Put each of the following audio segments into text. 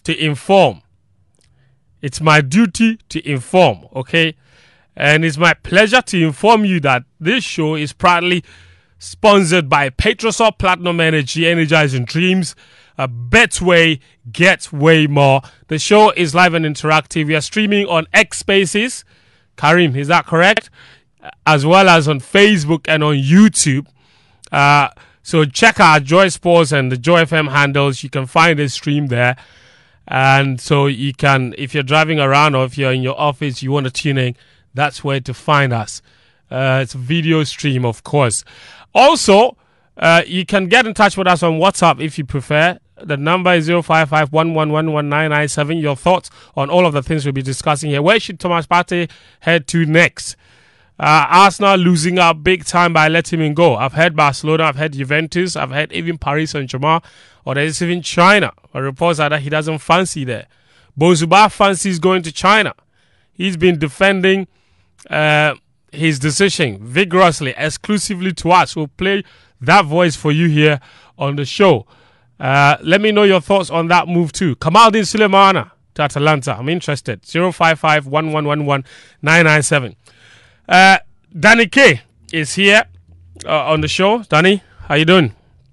to inform. It's my duty to inform, okay? And it's my pleasure to inform you that this show is proudly sponsored by Petrosol Platinum Energy, energizing dreams. Betway, get way more. The show is live and interactive. We are streaming on X Spaces. Karim, is that correct? As well as on Facebook and on YouTube. So check out Joy Sports and the Joy FM handles. You can find the stream there. And so you can, if you're driving around or if you're in your office, you want to tune in, that's where to find us. It's a video stream, of course. Also, you can get in touch with us on WhatsApp if you prefer. The number is 055-111-1997. Your thoughts on all of the things we'll be discussing here. Where should Thomas Partey head to next? Arsenal losing out big time by letting him go. I've heard Barcelona, I've heard Juventus, I've heard even Paris Saint-Germain, or there's even China. Reports are that he doesn't fancy there. Bozuba fancies going to China. He's been defending his decision vigorously, exclusively to us. We'll play that voice for you here on the show. Let me know your thoughts on that move too. Kamaldeen Sulemana to Atalanta. I'm interested. 055-111-997. Danny K is here on the show. Danny, how you doing?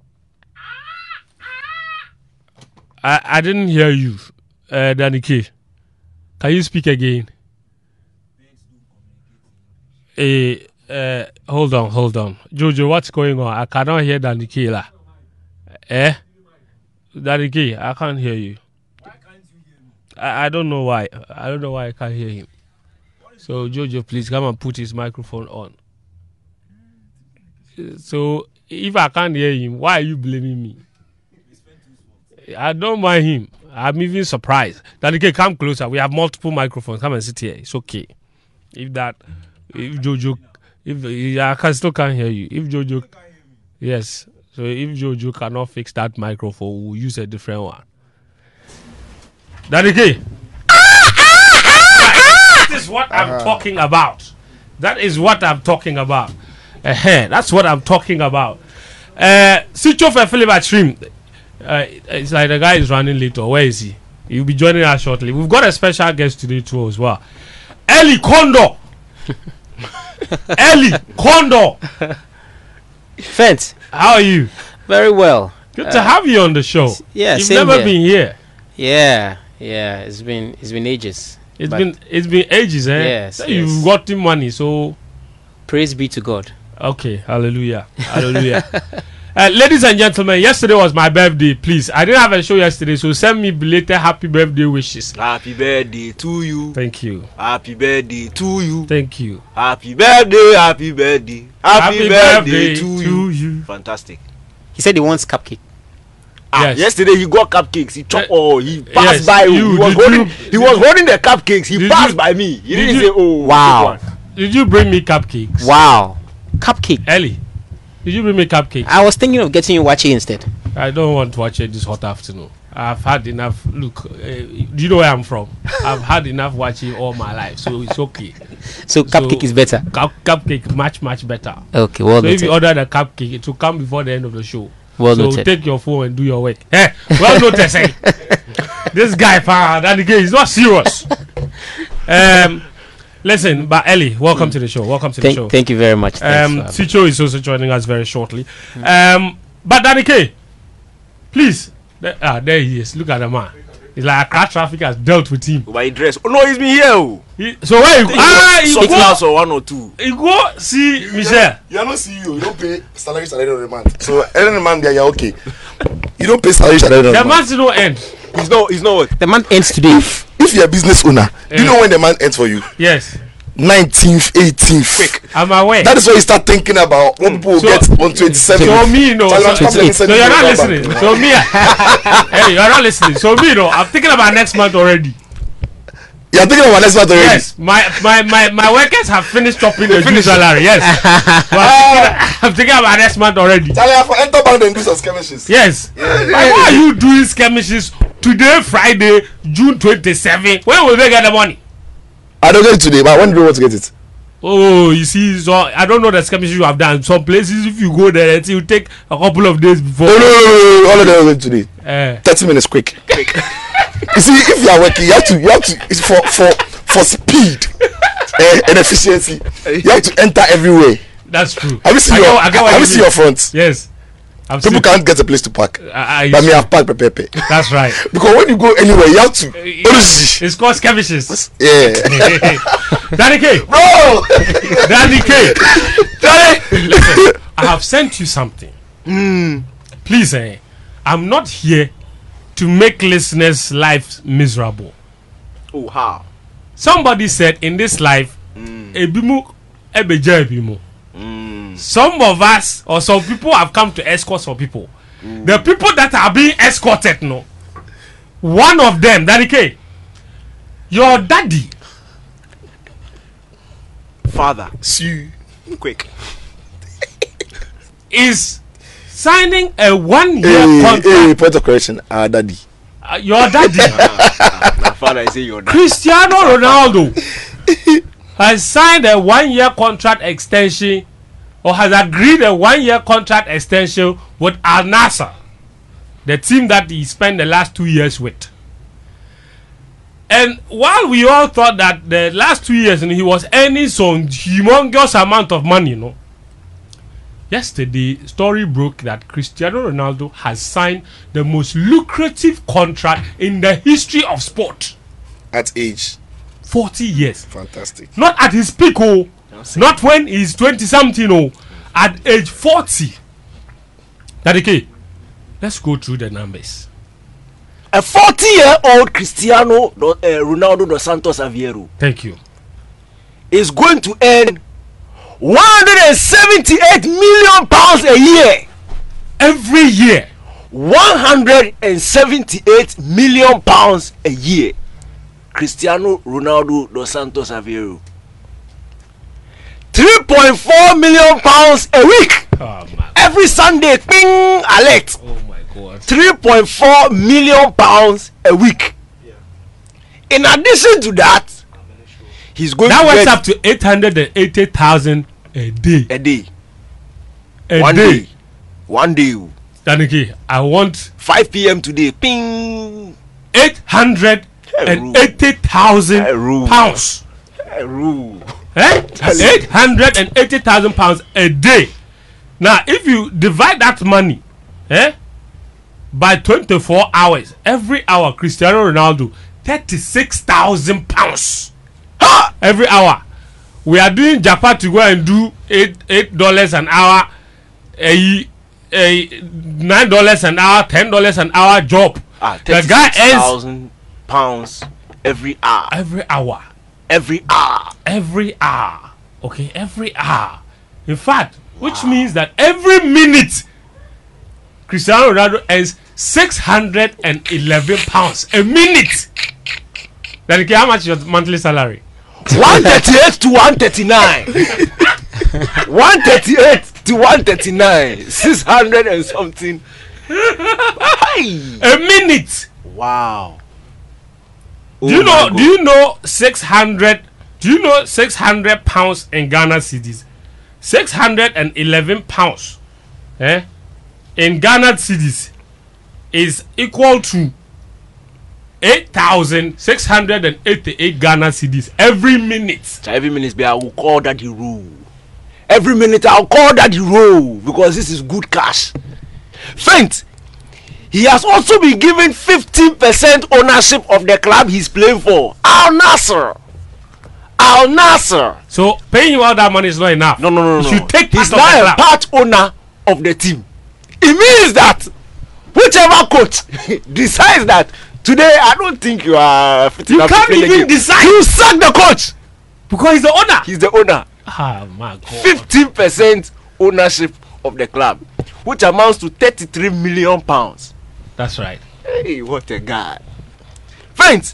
I didn't hear you, Danny K. Can you speak again? Hold on. Jojo, what's going on? I cannot hear Danny K. Danny K, I can't hear you. Why can't you hear me? I don't know why. I don't know why I can't hear him. So, Jojo, please come and put his microphone on. So, if I can't hear him, why are you blaming me? I don't mind him. I'm even surprised. Danny K, come closer. We have multiple microphones. Come and sit here. It's okay. If Jojo, I still can't hear you. If Jojo, yes. So if Jojo cannot fix that microphone, we'll use a different one. Danny K. That is what I'm talking about. That's what I'm talking about. Switch off a Philip stream. It's like the guy is running late, or where is he? He'll be joining us shortly. We've got a special guest today too as well. Eli Kondo. Fence. How are you? Very well. Good to have you on the show. Yeah, you've never been here. Yeah. It's been ages. It's been ages, eh? Yes. You've gotten money, so praise be to God. Okay, hallelujah. Ladies and gentlemen, yesterday was my birthday. Please, I didn't have a show yesterday, so send me belated happy birthday wishes. Happy birthday to you. Thank you. Happy birthday to you. Thank you. Happy birthday. Happy birthday to you. Fantastic. He said he wants cupcake. Yes. Yesterday he got cupcakes. He chopped. He passed by. He was holding the cupcakes. He passed by me. He didn't say, "Oh, wow." Did you bring me cupcakes? Wow, cupcake. Ellie, did you bring me cupcakes? I was thinking of getting you wache instead. I don't want to watch it this hot afternoon. I've had enough. Look, do you know where I'm from? I've had enough watching all my life, so it's okay. So cupcake is better. Cupcake much better. Okay, well. So if you order the cupcake, it will come before the end of the show. Well so noted. Take your phone and do your work. Hey, well noted. This guy, that again, he's not serious. Listen, but Ellie, welcome to the show. Thank you very much. Sicho is also joining us very shortly. But Danny K, please. There he is. Look at the man. It's like Accra traffic has dealt with him. By dress. Oh no, he's been here. So where you go? Some class or 1 or 2. You go see Michelle. You are not CEO. You don't pay salaries at the end of the month. So end of the month, you're okay. You don't pay salaries at the end of the month. The month no end. He's not what? The month ends today. If you're a business owner, do you know when the month ends for you? Yes. 19th, 18th. Quick. I'm aware. That is why you start thinking about what people will get on 27th. So me, no. So you're not listening. So me, hey, you're not listening. So me, no. I'm thinking about next month already. You're thinking about next month already? Yes. My workers have finished chopping the June salary. Yes. I'm thinking about next month already. Charlie, I have to enter bank and do some skirmishes. Yes. Why are you doing skirmishes today, Friday, June 27? When will they get the money? I don't get it today, but when do you want to get it? Oh, you see, so I don't know the skirmishes you have done. Some places, if you go there, it will take a couple of days before. Oh, no. All of them are going today. 30 minutes, quick. You see, if you are working, you have to. It's for speed and efficiency. You have to enter everywhere. That's true. Have you seen your front? Yes. People can't get a place to park. But me have parked Pepe. That's right. Because when you go anywhere, you have to. It's called skirmishes. Yeah. Danny K. Bro. Danny K. Listen, I have sent you something. Please, I'm not here to make listeners' lives miserable. Oh, how? Somebody said in this life, ebimu ebeja ebimu. Some of us or some people have come to escort for people. The people that are being escorted, no. One of them, Danny K, your daddy, father, see, quick, is signing a 1 year contract. Hey, point of correction, our daddy. Your daddy. My father is saying your daddy. Cristiano Ronaldo has signed a 1 year contract extension, or has agreed a 1 year contract extension with Al Nassr, the team that he spent the last 2 years with. And while we all thought that the last 2 years he was earning some humongous amount of money, you know, yesterday story broke that Cristiano Ronaldo has signed the most lucrative contract in the history of sport. At age 40 years. Fantastic. Not at his peak, oh. Not when he's 20 something, oh. At age 40. Daddy, let's go through the numbers. A 40-year-old Cristiano Ronaldo dos Santos Aveiro. Thank you. Is going to earn 178 million pounds a year. Every year. 178 million pounds a year. Cristiano Ronaldo dos Santos Aveiro. 3.4 million pounds a week. Oh, man. Every Sunday, ping, alert. Oh my God. 3.4 million pounds a week. Yeah. In addition to that, he's going that to works get up to 880,000 a day. A day. A One day. day. One day. Daniki, I want 5 p.m. today. Ping. 880,000 pounds. Rule. 880,000 pounds a day. Now, if you divide that money, by 24 hours, every hour, Cristiano Ronaldo, 36,000 pounds. Every hour. We are doing Japan to go and do $8 an hour, $9 an hour, $10 an hour job. The guy earns £36,000 every hour. Every hour. Every hour. Every hour. Okay, every hour. In fact, which means that every minute Cristiano Ronaldo earns 611 pounds a minute. Then how much is your monthly salary? 138 to 139. 138 to 139. 600 and something. A minute. Wow. Do you know 600? Do you know 600 pounds in Ghana cedis? 611 pounds, in Ghana cedis is equal to 8,688 Ghana cedis every minute. Every minute, I will call that the rule. Every minute, I'll call that the rule because this is good cash. Faint. He has also been given 15% ownership of the club he's playing for. Al Nassr. Al Nassr. So paying you all that money is not enough. No. You should take He's now a part owner of the team. It means that whichever coach decides that today I don't think you are fit enough to play the game, you can't even decide. You sack the coach because he's the owner. He's the owner. Ah, my God. 15% ownership of the club, which amounts to 33 million pounds. That's right. Hey, what a guy. Friends,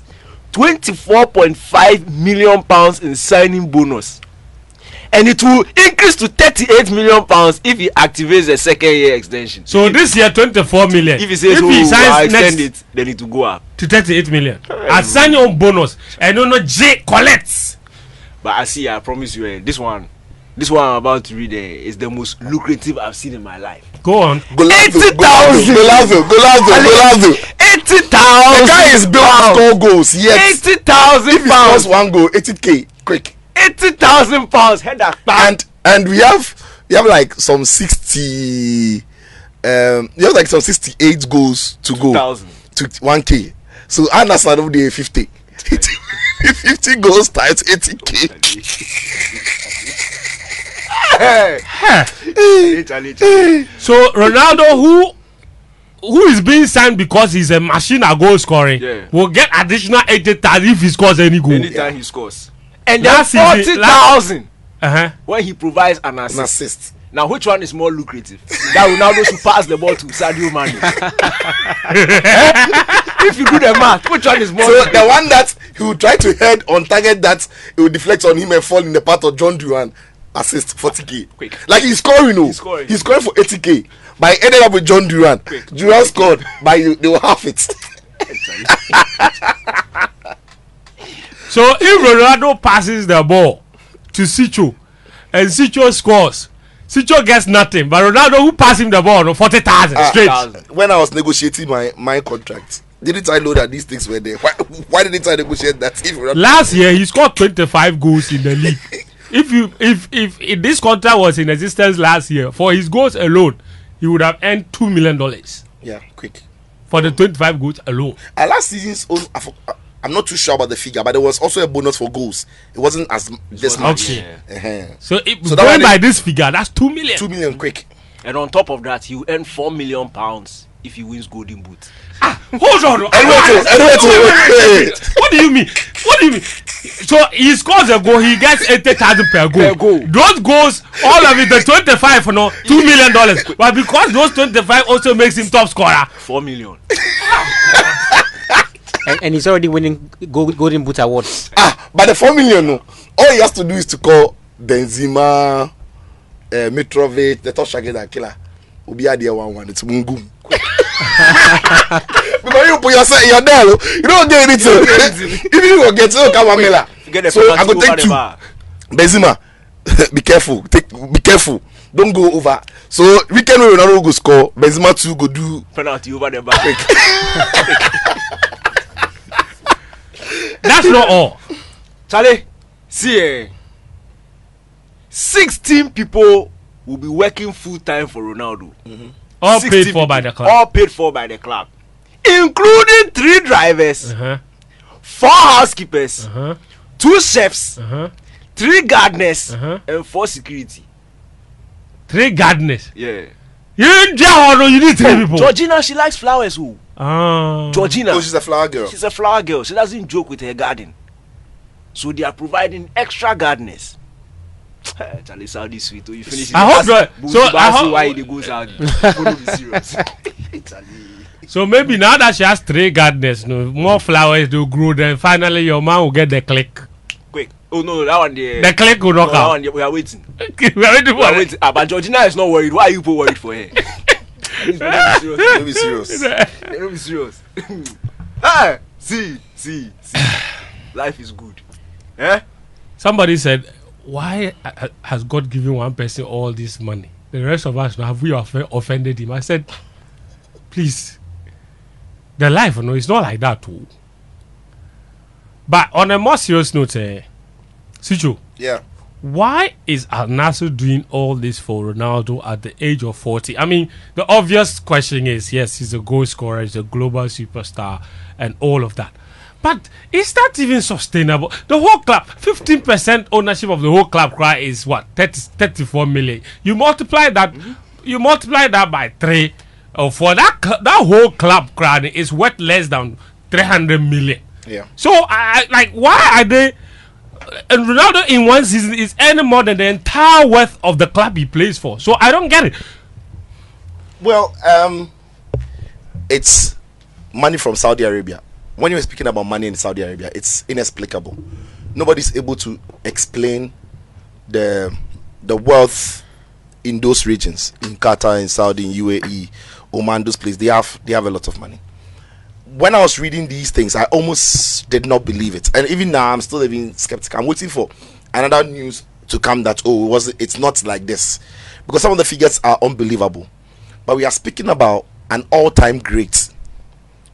24.5 million pounds in signing bonus. And it will increase to 38 million pounds if he activates a second year extension. So this year 24 million. If he says, I extend it, then it will go up to 38 million. I sign your bonus. I don't know J collects. But I promise you, this one I'm about to read is the most lucrative I've seen in my life. Go on. 80,000. Golazo. 80,000 80,000. The guy is built to score goals. Yes. 80,000 If he pounds. scores one goal, 80k, quick. 80,000 pounds. Header. And we have like some 60. You have like some 68 goals to go 2,000. to 1k. So Anas are over there 50. 50 goals times 80k. So Ronaldo, who is being signed because he's a machine at goal scoring, Yeah. will get additional 80,000 if he scores any goal. Anytime he scores. And then Last season- 40,000 Uh-huh. when he provides an An assist. assist. Now, which one is more lucrative? That Ronaldo should pass the ball to Sadio Mane. If you do the math, which one is more So lucrative? the one that he will try to head on target that it will deflect on him and fall in the path of John Duran, assist 40k. Quick. Like he's scoring, no. He's scoring. He's scoring for 80k. But I ended up with John Duran. Quick. Duran scored, but they will half it. So if Ronaldo passes the ball to Sicho and Sicho scores, Sicho gets nothing. But Ronaldo who passed him the ball, no, 40,000 straight. 40,000. When I was negotiating my contract, didn't I know that these things were there? Why didn't I negotiate that? If Ronaldo- Last year he scored 25 goals in the league. If this contract was in existence last year, for his goals alone, he would have earned $2 million yeah, quick. for the 25 goals alone. Last season's own, I'm not too sure about the figure, but there was also a bonus for goals. It wasn't as this much. Okay. Uh-huh. So, So that going one by is- this figure, that's 2 million. 2 million quick. And on top of that, he will earn £4 million if he wins Golden Boot. Hold on. Wait. What do you mean? What do you mean? So he scores a goal, he gets 80,000 per goal. Per goal. Those goals, all of it, the 25, no, $2 million. But because those 25 also makes him top scorer. 4 million. And he's already winning Golden Boot awards. But the 4 million, no. All he has to do is to call Benzema, Mitrovic, the top striker that killer. Ubi idea 1-1. It's Mungum. Because you put yourself in your there, you don't get anything. If you don't get it, come on, Miller. Get the So I penalty go take over the 2. bar. Benzema, be careful. Be careful. Don't go over. So weekend when Ronaldo go score, Benzema 2 go do. Penalty over the bar. That's not all. Charlie, see, 16 people will be working full time for Ronaldo. All 60 paid for by people, the club. All paid for by the club, including 3 drivers, Uh-huh. 4 housekeepers, Uh-huh. 2 chefs, Uh-huh. 3 gardeners, Uh-huh. and 4 security. 3 gardeners. Yeah. You need 3 people. Georgina, she likes flowers. Who? Ah. Georgina. Oh, she's a flower girl. She's a flower girl. She doesn't joke with her garden. So they are providing extra gardeners. Charlie, Saudi sweet. Oh, you finish it. I hope Ask not. Busi So, I Basi hope- why they go Saudi. Don't be serious. Charlie. So maybe now that she has 3 gardeners, no more flowers to grow, then finally your man will get the click. Quick. Oh no, that one there. The click will No, knock that out. one there, we are waiting. We are waiting We are for it. waiting. But Georgina is not worried. Why are you people worried for her? Please, Don't be serious. Don't be serious. Ah, see. Life is good. Eh? Somebody said, why has God given one person all this money? The rest of us, have we offended him? I said, please, the life, no, it's not like that too. But on a more serious note, Sicho, Yeah. why is Al Nassr doing all this for Ronaldo at the age of 40? I mean, the obvious question is, yes, he's a goal scorer, he's a global superstar, and all of that. But is that even sustainable? The whole club, 15% ownership of the whole club cry is what? 34 million. You multiply that, by 3 or 4. That whole club cry is worth less than 300 million. Yeah. So I like, why are they? And Ronaldo in one season is earning more than the entire worth of the club he plays for. So I don't get it. Well, it's money from Saudi Arabia. When you're speaking about money in Saudi Arabia, it's inexplicable. Nobody's able to explain the wealth in those regions, in Qatar, in Saudi, in UAE, Oman, those places. They have a lot of money. When I was reading these things, I almost did not believe it, and even now I'm still even skeptical. I'm waiting for another news to come that it's not like this, because some of the figures are unbelievable. But we are speaking about an all-time great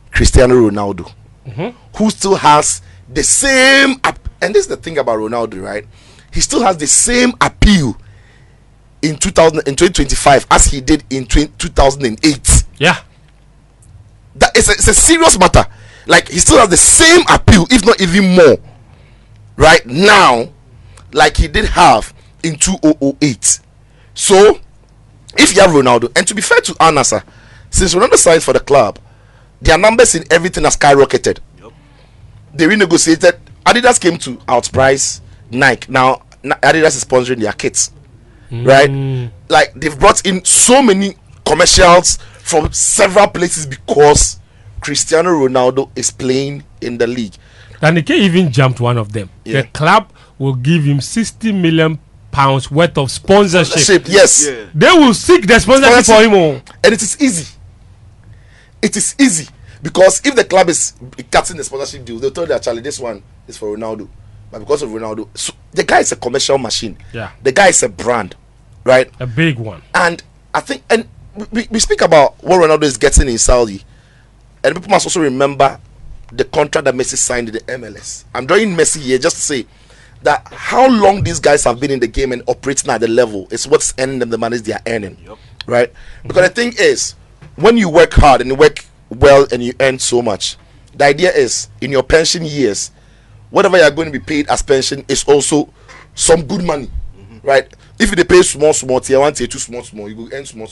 Cristiano Ronaldo, who still has the same and this is the thing about Ronaldo, right? He still has the same appeal in 2025 as he did in 2008. Yeah. That it's a serious matter. Like, he still has the same appeal, if not even more, right now, like he did have in 2008. So, if you have Ronaldo, and to be fair to Al Nassr, since Ronaldo signed for the club, their numbers in everything have skyrocketed. Yep. They renegotiated. Adidas came to outprice Nike. Now Adidas is sponsoring their kits, right? Like, they've brought in so many commercials from several places because Cristiano Ronaldo is playing in the league. And he can't even jump one of them. Yeah. The club will give him £60 million worth of sponsorship. Yes. Yeah. They will seek the sponsorship for him. And it is easy. It is easy because if the club is cutting the sponsorship deal, they'll tell their Charlie, this one is for Ronaldo. But because of Ronaldo, so the guy is a commercial machine. Yeah. The guy is a brand, right? A big one. And I think, and we speak about what Ronaldo is getting in Saudi, and people must also remember the contract that Messi signed in the MLS. I'm drawing Messi here just to say that how long these guys have been in the game and operating at the level is what's earning them the money they are earning, right? Because the thing is, when you work hard and you work well and you earn so much, the idea is in your pension years, whatever you are going to be paid as pension is also some good money, right? If they pay small, tier 1, tier 2, small, you will earn small.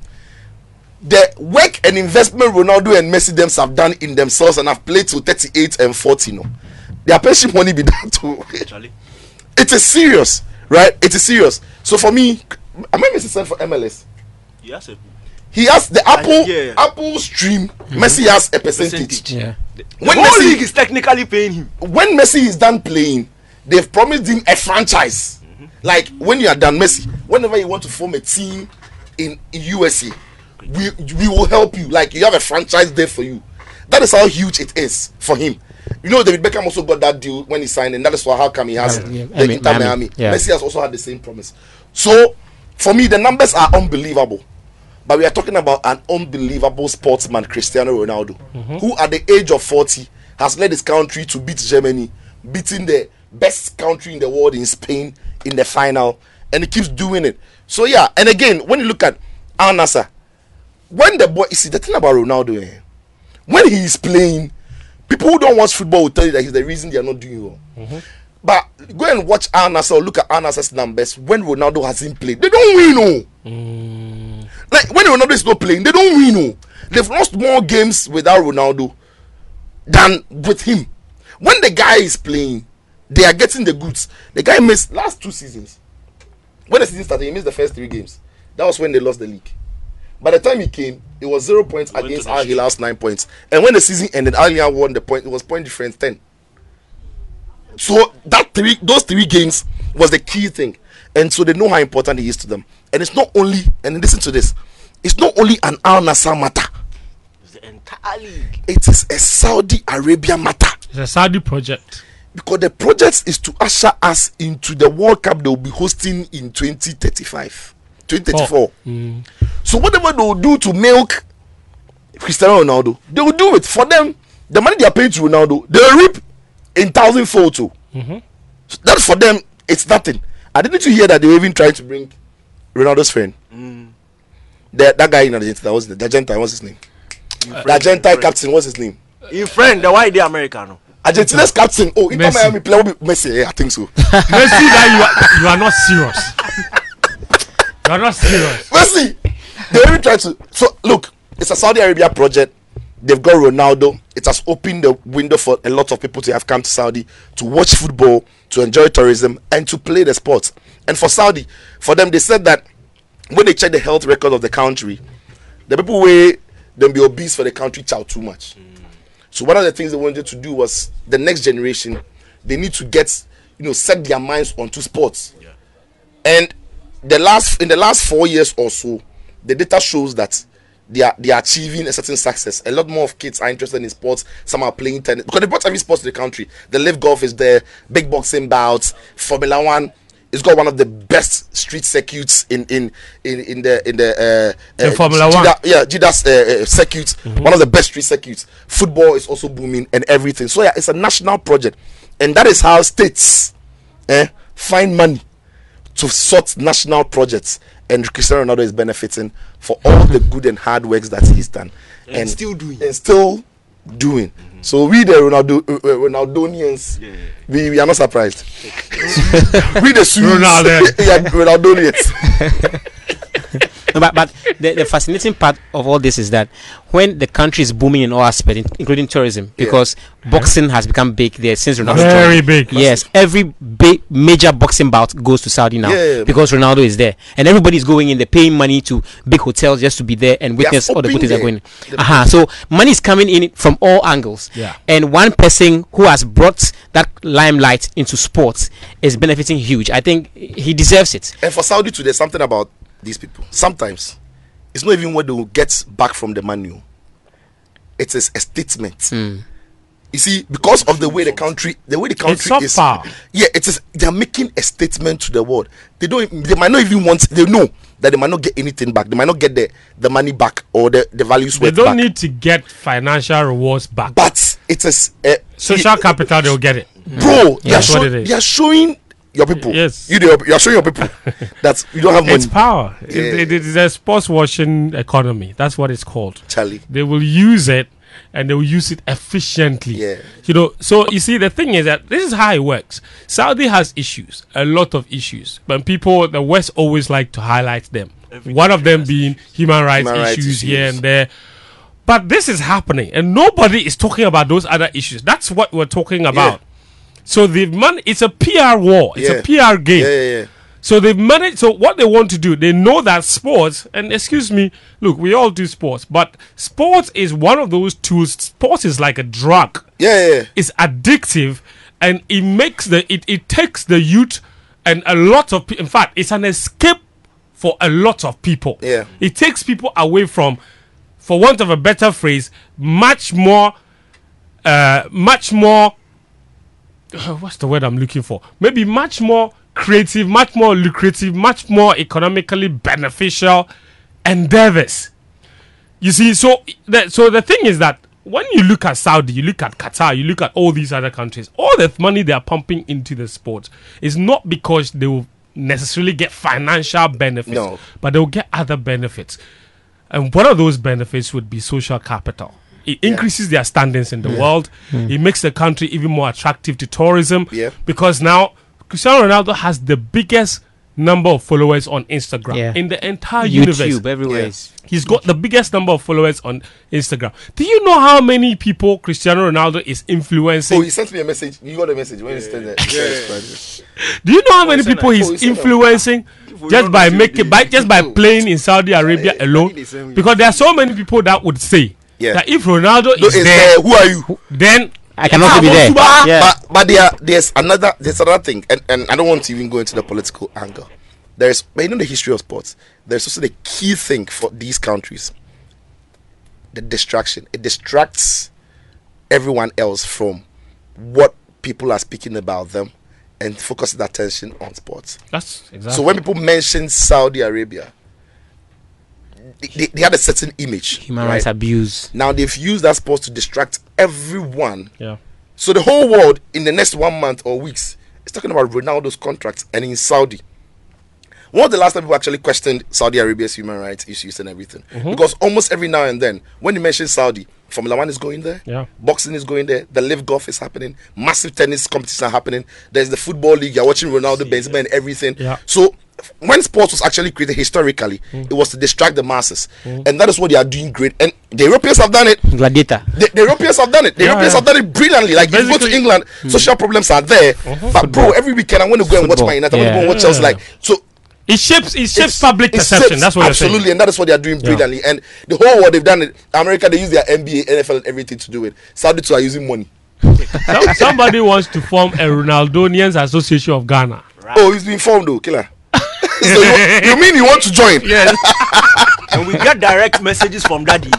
The work and investment Ronaldo and Messi have done in themselves and have played to 38 and 40, their pension money be done too. It is serious, right? It is serious. So for me, am I Messi signed for MLS? Yes. He has the Apple stream. Messi has a percentage. Yeah. When the whole league is technically paying him. When Messi is done playing, they've promised him a franchise. Like, when you are done, Messi, whenever you want to form a team in USA, we will help you. Like, you have a franchise there for you. That is how huge it is for him. You know, David Beckham also got that deal when he signed, and that is how come he has the Inter Miami. Yeah. Messi has also had the same promise. So, for me, the numbers are unbelievable. But we are talking about an unbelievable sportsman, Cristiano Ronaldo, who at the age of 40 has led his country to beat Germany, beating the best country in the world in Spain in the final, and he keeps doing it. So yeah, and again, when you look at Al Nassr, when the boy, you see the thing about Ronaldo, when he is playing, people who don't watch football will tell you that he's the reason they are not doing well. But go and watch Al Nassr or look at Al Nassr's numbers when Ronaldo hasn't played. They don't win, Like, when Ronaldo is not playing, they don't win, They've lost more games without Ronaldo than with him. When the guy is playing, they are getting the goods. The guy missed last 2 seasons. When the season started, he missed the first 3 games. That was when they lost the league. By the time he came, it was 0 points against Al Hilal's 9 points. And when the season ended, Al Hilal won the point. It was point difference 10. So those 3 games was the key thing. And so they know how important he is to them. And it's not only, and listen to this, it's not only an Al Nassr matter. It's the entire league. It is a Saudi Arabia matter. It's a Saudi project. Because the project is to usher us into the World Cup they will be hosting in 2034. So whatever they will do to milk Cristiano Ronaldo, they will do it. For them, the money they are paying to Ronaldo, they will reap in 1,000-fold too. So that for them, it's nothing. I didn't hear that they were even trying to bring Ronaldo's friend. That guy in Argentina, what's his name? The Argentine captain, what's his name? Your friend, the white Americano. Argentina's captain. Oh, Inter Miami player will be Messi. Yeah, I think so. Messi, you are not serious. You are not serious. Messi, they even try to. So look, it's a Saudi Arabia project. They've got Ronaldo. It has opened the window for a lot of people to have come to Saudi to watch football, to enjoy tourism, and to play the sport. And for Saudi, for them, they said that when they check the health record of the country, the people who them be obese for the country chow too much. So one of the things they wanted to do was the next generation, they need to get, set their minds onto sports. Yeah. And in the last 4 years or so, the data shows that they are achieving a certain success. A lot more of kids are interested in sports. Some are playing tennis because they brought every sport to the country. The live golf is there, big boxing bouts, Formula 1. It's got one of the best street circuits in the Formula One. Jeddah circuit. One of the best street circuits. Football is also booming and everything. So yeah, it's a national project, and that is how states find money to sort national projects. And Cristiano Ronaldo is benefiting for all the good and hard works that he's done, and still doing. So we the Ronaldonians, we are not surprised. We the Swedes, Ronaldonians. But the fascinating part of all this is that when the country is booming in all aspects, including tourism, because boxing has become big there since Ronaldo. Very big. Yes, every big major boxing bout goes to Saudi now because Ronaldo is there, and everybody's going in. They're paying money to big hotels just to be there and witness all the good things that are going. So money is coming in from all angles. Yeah. And one person who has brought that limelight into sports is benefiting huge. I think he deserves it. And for Saudi too, there's something about these people. Sometimes it's not even what they will get back from the manual. It is a statement. You see, because of the way the country is. Power. Yeah, it is. They are making a statement to the world. They might not even want. They know that they might not get anything back. They might not get the money back or the values. They don't need to get financial rewards back. But it is social capital. They'll get it, bro. That's what it is. They are showing your people. Yes. You are showing your people that you don't have money. It's power. It is a sports washing economy. That's what it's called. Charlie. They will use it, and they will use it efficiently. Yeah. So you see, the thing is that this is how it works. Saudi has issues, a lot of issues, but the West always like to highlight them. One of them being human rights issues here and there. But this is happening, and nobody is talking about those other issues. That's what we're talking about. Yeah. So it's a PR war. It's a PR game. Yeah. So they've managed. So what they want to do, they know that sports, and excuse me, look, we all do sports, but sports is one of those tools. Sports is like a drug. Yeah. It's addictive, and it takes the youth and a lot of in fact, it's an escape for a lot of people. Yeah. It takes people away from, for want of a better phrase, much more. What's the word I'm looking for? Maybe much more creative, much more lucrative, much more economically beneficial endeavors. You see, so the thing is that when you look at Saudi, you look at Qatar, you look at all these other countries, all the money they are pumping into the sport is not because they will necessarily get financial benefits, but they will get other benefits. And one of those benefits would be social capital. It increases their standings in the world. It makes the country even more attractive to tourism. Because now Cristiano Ronaldo has the biggest number of followers on Instagram in the entire universe. YouTube, everywhere. He's got the biggest number of followers on Instagram. Do you know how many people Cristiano Ronaldo is influencing? Oh, he sent me a message. You got a message when he sent that. Do you know how many people he's influencing just by playing in Saudi Arabia alone? Because there are so many people that would say that if Ronaldo is there, who are you? Then I can also be there. But there's another thing, and I don't want to even go into the political angle. But you know the history of sports. There's also the key thing for these countries: the distraction. It distracts everyone else from what people are speaking about them, and focuses their attention on sports. That's exactly. So when people mention Saudi Arabia, they had a certain image. Human rights abuse. Now they've used that sport to distract everyone. Yeah. So the whole world in the next 1 month or weeks is talking about Ronaldo's contracts and in Saudi. When was the last time people actually questioned Saudi Arabia's human rights issues and everything? Because almost every now and then, when you mention Saudi, Formula One is going there, boxing is going there, the Live Golf is happening, massive tennis competitions are happening, there's the football league, you're watching Ronaldo, Benzema and everything. So when sports was actually created historically, it was to distract the masses. And that is what they are doing great. And the Europeans have done it. Gladiator. The Europeans have done it. The Europeans have done it brilliantly. Like, you go to England, social problems are there. But bro, every weekend I want to go and watch My United. I want to go and watch Chelsea. Like, so it shapes public perception. That's what absolutely, you're saying. and that is what they are doing brilliantly. And the whole world, they've done it. America, they use their NBA, NFL, and everything to do it. Saudi too are using money. Somebody wants to form a Ronaldonians Association of Ghana. Right. Oh, he's been formed though, killer. So you mean you want to join? Yes. And we get direct messages from Daddy.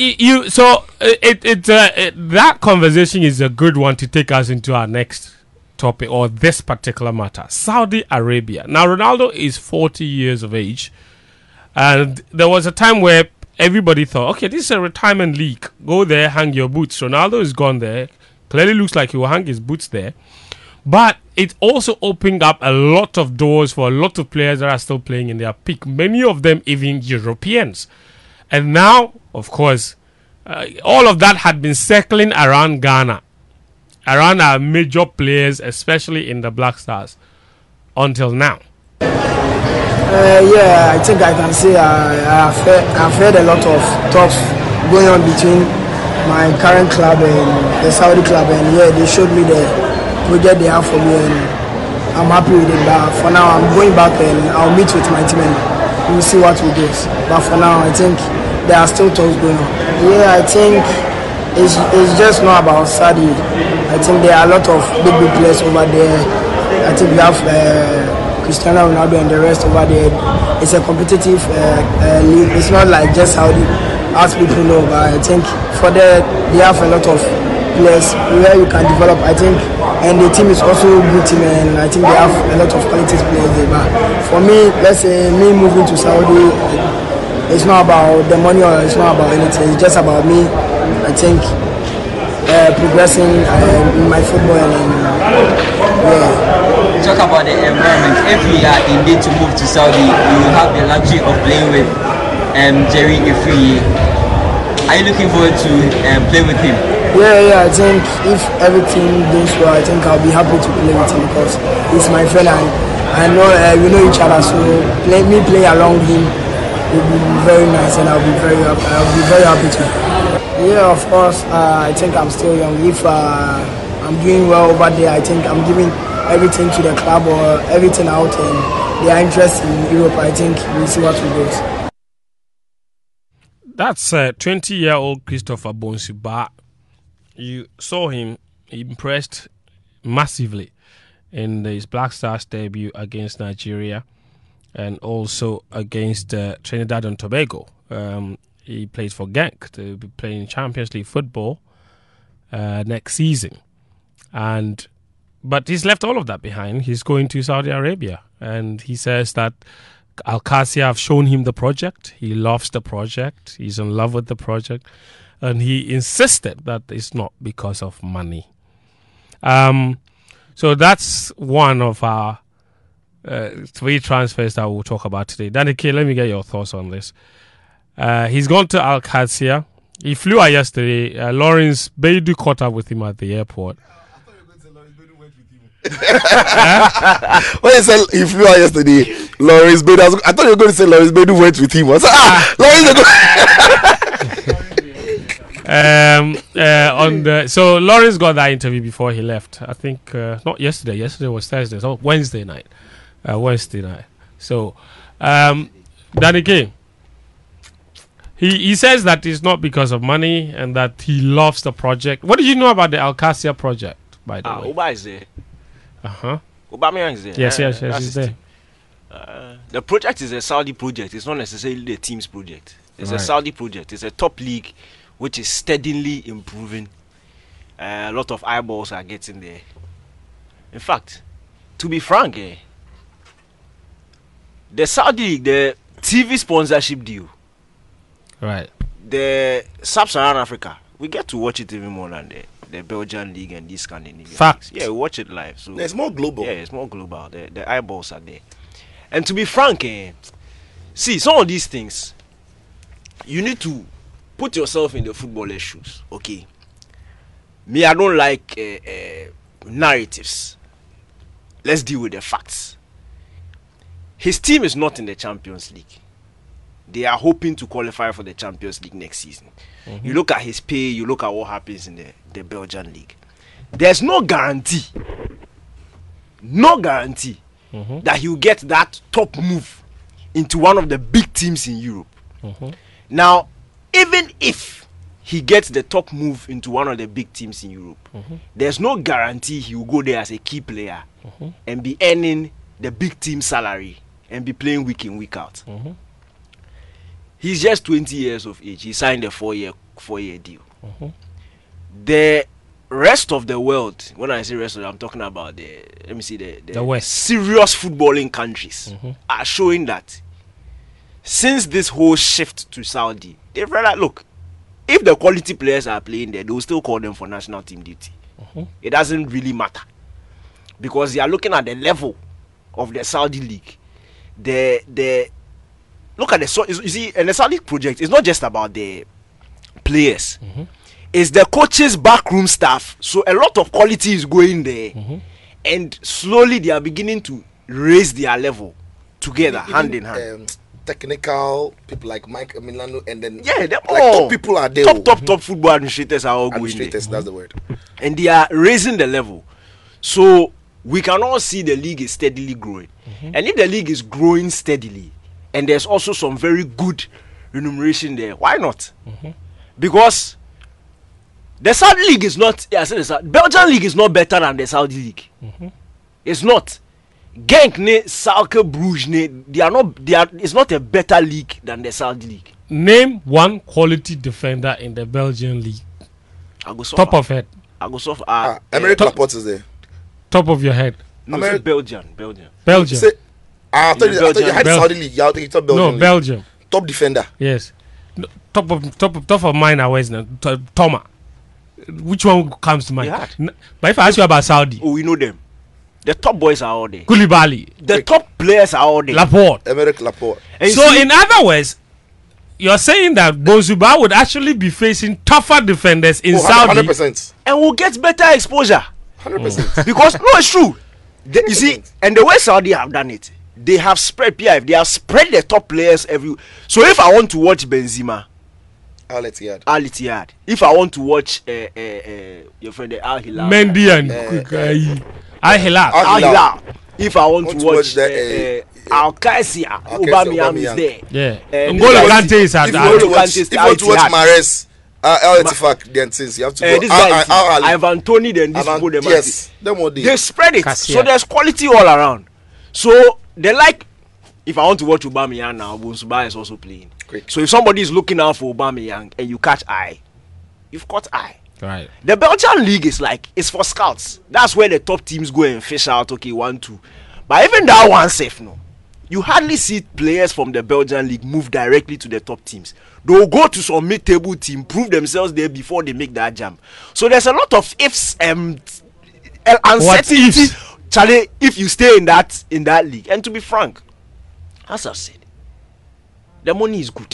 That conversation is a good one to take us into our next topic or this particular matter. Saudi Arabia. Now, Ronaldo is 40 years of age, and there was a time where everybody thought, okay, this is a retirement league. Go there, hang your boots. Ronaldo is gone there. Clearly looks like he will hang his boots there. But it also opened up a lot of doors for a lot of players that are still playing in their peak. Many of them even Europeans. And now, of course, all of that had been circling around Ghana, around our major players, especially in the Black Stars, until now. Yeah, I think I can say I've heard a lot of talks going on between my current club and the Saudi club, and yeah, they showed me the project they have for me, and I'm happy with it. But for now, I'm going back and I'll meet with my team and we'll see what we do. But for now, I think there are still talks going on. Yeah, I think it's just not about Saudi. I think there are a lot of big players over there. I think we have Cristiano Ronaldo and the rest over there. It's a competitive league. It's not like just Saudi, as people know. But I think for that, they have a lot of players where you can develop. I think, and the team is also a good team, and I think they have a lot of quality players there. But for me, let's say me moving to Saudi, it's not about the money or it's not about anything. It's just about me. I think progressing in my football and yeah. Talk about the environment. If we are indeed to move to Saudi, we will have the luxury of playing with Jerry Ifri. Are you looking forward to play with him? Yeah. I think if everything goes well, I think I'll be happy to play with him because he's my friend and I know we know each other. So play along him will be very nice, and I'll be very happy to. Yeah, of course. I think I'm still young. If I'm doing well over there, I think I'm giving everything to the club or everything out, and they are interested in Europe. I think we'll see what we do. That's 20-year-old Christopher Bonsu. You saw him impressed massively in his Black Stars debut against Nigeria and also against Trinidad and Tobago. He plays for Genk to be playing Champions League football next season. But he's left all of that behind. He's going to Saudi Arabia. And he says that Al Qassia have shown him the project. He loves the project. He's in love with the project. And he insisted that it's not because of money. So that's one of our 3 transfers that we'll talk about today. Danny K, let me get your thoughts on this. He's gone to Al Qassia. He flew out yesterday. Lawrence Beidu caught up with him at the airport. When you said he flew out yesterday, Lawrence Beidu, I thought you were going to say Lawrence Beidu went with him. I said, so Lawrence got that interview before he left. I think not yesterday. Yesterday was Thursday. So Wednesday night. So Danny King, he says that it's not because of money and that he loves the project. What do you know about the Al Qassia project, by the way? Uba is there. Aubameyang is there. Yes, he's there. The project is a Saudi project. It's not necessarily the team's project. It's a Saudi project. It's a top league which is steadily improving. A lot of eyeballs are getting there. In fact, to be frank, the Saudi league, the TV sponsorship deal, right? The Sub-Saharan Africa, we get to watch it even more than the Belgian league and these Scandinavian Fact. leagues. Yeah, we watch it live. So it's more global. Yeah, it's more global. The eyeballs are there. And to be frank, see, some of these things, you need to put yourself in the footballer's shoes. Okay. Me, I don't like narratives. Let's deal with the facts. His team is not in the Champions League. They are hoping to qualify for the Champions League next season. Mm-hmm. You look at his pay, you look at what happens in the Belgian league. There's no guarantee that he'll get that top move into one of the big teams in Europe. Mm-hmm. Now, even if he gets the top move into one of the big teams in Europe, there's no guarantee he will go there as a key player and be earning the big team salary and be playing week in, week out. He's just 20 years of age. He signed a 4-year deal. The rest of the world, when I say rest of the, I'm talking about the West. serious footballing countries are showing that since this whole shift to Saudi, they've realized, look, if the quality players are playing there, they will still call them for national team duty. It doesn't really matter because they are looking at the level of the Saudi league. Look at you see, and the Saudi project is not just about the players. It's the coaches, backroom staff. So a lot of quality is going there, and slowly they are beginning to raise their level together, hand in hand. Technical people like Mike Milano, and then all top people are there. Top football administrators are all going there. That's the word. And they are raising the level. So we can all see the league is steadily growing. And if the league is growing steadily, and there's also some very good remuneration there, why not? Because the Saudi league is not. Belgian league is not better than the Saudi league. It's not. Genk ne Schalke Bruges ne, it's not a better league than the Saudi league. Name one quality defender in the Belgian league. Top of head. Emerick Laporte is there. Top of your head. No, Belgium. Belgium. I thought you had Saudi league. You think top Belgium. No, Belgium. Top defender. Yes. No, top of mine are West Toma. Which one comes to mind? But if I ask you about Saudi, we know them. The top boys are all there. Koulibaly. The top players are all there. Laporte. Emerick Laporte. So in other words, you're saying that Bonsuba would actually be facing tougher defenders in Saudi 100%. And will get better exposure. 100%. Because no, it's true. You see, and the way Saudi have done it, they have spread PIF. They have spread the top players everywhere. So if I want to watch Benzema, Al Ittihad. If I want to watch your friend Al Hilal, Mendy and Al Hilal. If I want to watch Al Qassia, Aubameyang is there. Yeah. N'Golo Kante is at that. If you want to watch Mahrez, El Ettifaq, then since you have to go. Ivan Toney, then this people, yes, they spread it. So there's quality all around. So they like. If I want to watch Aubameyang now, Bonsuba is also playing. Quick. So if somebody is looking out for Aubameyang and you catch eye, you've caught eye. Right. The Belgian league is it's for scouts. That's where the top teams go and fish out. Okay, 1-2. But even that one safe, no. You hardly see players from the Belgian league move directly to the top teams. They'll go to some mid-table team, prove themselves there before they make that jump. So there's a lot of ifs and uncertainty. Charlie, if you stay in that league, and to be frank, as I've said, the money is good.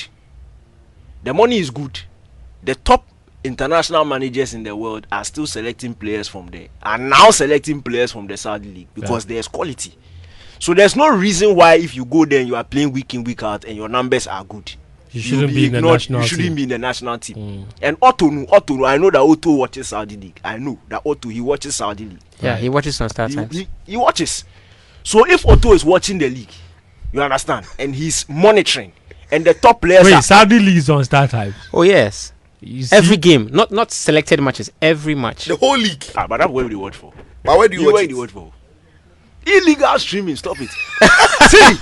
The top international managers in the world are still selecting players from there, are now selecting players from the Saudi league because there's quality. So there's no reason why if you go there and you are playing week in, week out and your numbers are good, you shouldn't be in the national team. You shouldn't be in the national team. And Otto, I know that Otto watches Saudi league. I know that Otto, he watches Saudi league. Yeah, he watches on Star Times. He watches. So if Otto is watching the league, you understand, and he's monitoring, and the top players. Wait, Saudi league is on Star Times. Oh yes. Every game, not selected matches, every match. The whole league. But that's where we watch for. But where do you watch for? Illegal streaming, stop it. See,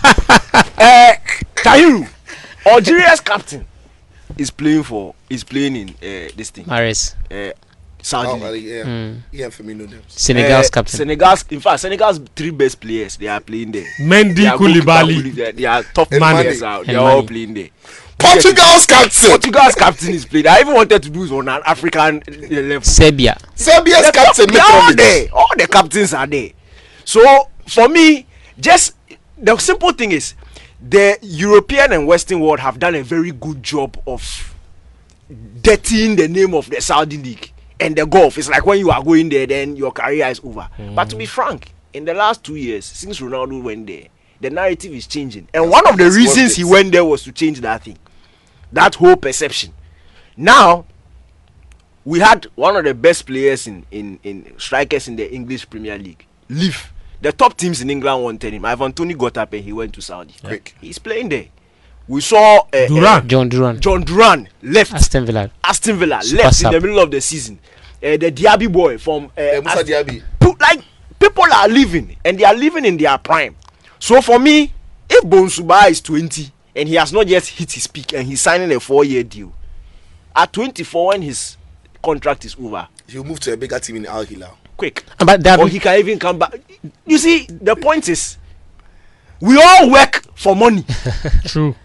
Tahiru, Algeria's captain, is playing in this thing. Mahrez. Saudi. Yeah, Firmino them. Senegal's captain. In fact, Senegal's 3 best players, they are playing there. Mendy, Koulibaly. They are top players. They are all playing there. Portugal's captain is playing. I even wanted to do it on an African level. Serbia's captain. They are all there. All the captains are there. So for me, just the simple thing is, the European and Western world have done a very good job of dirtying the name of the Saudi league and the Gulf. It's like when you are going there, then your career is over. But to be frank, in the last 2 years, since Ronaldo went there, the narrative is changing. And one of the reasons he went there was to change that thing, that whole perception. Now, we had one of the best players in strikers in the English Premier League leave. The top teams in England wanted him. Ivan Toney got up and he went to Saudi. Quick. He's playing there. We saw John Duran left. Aston Villa left in the middle of the season. The Diaby boy from Musa Diaby. Like, people are leaving and they are living in their prime. So for me, if Bonsuba is 20 and he has not yet hit his peak and he's signing a 4-year deal, at 24 when his contract is over, he'll move to a bigger team in Al Hilal. Quick. But Or he can even come back. You see, the point is, we all work for money. True.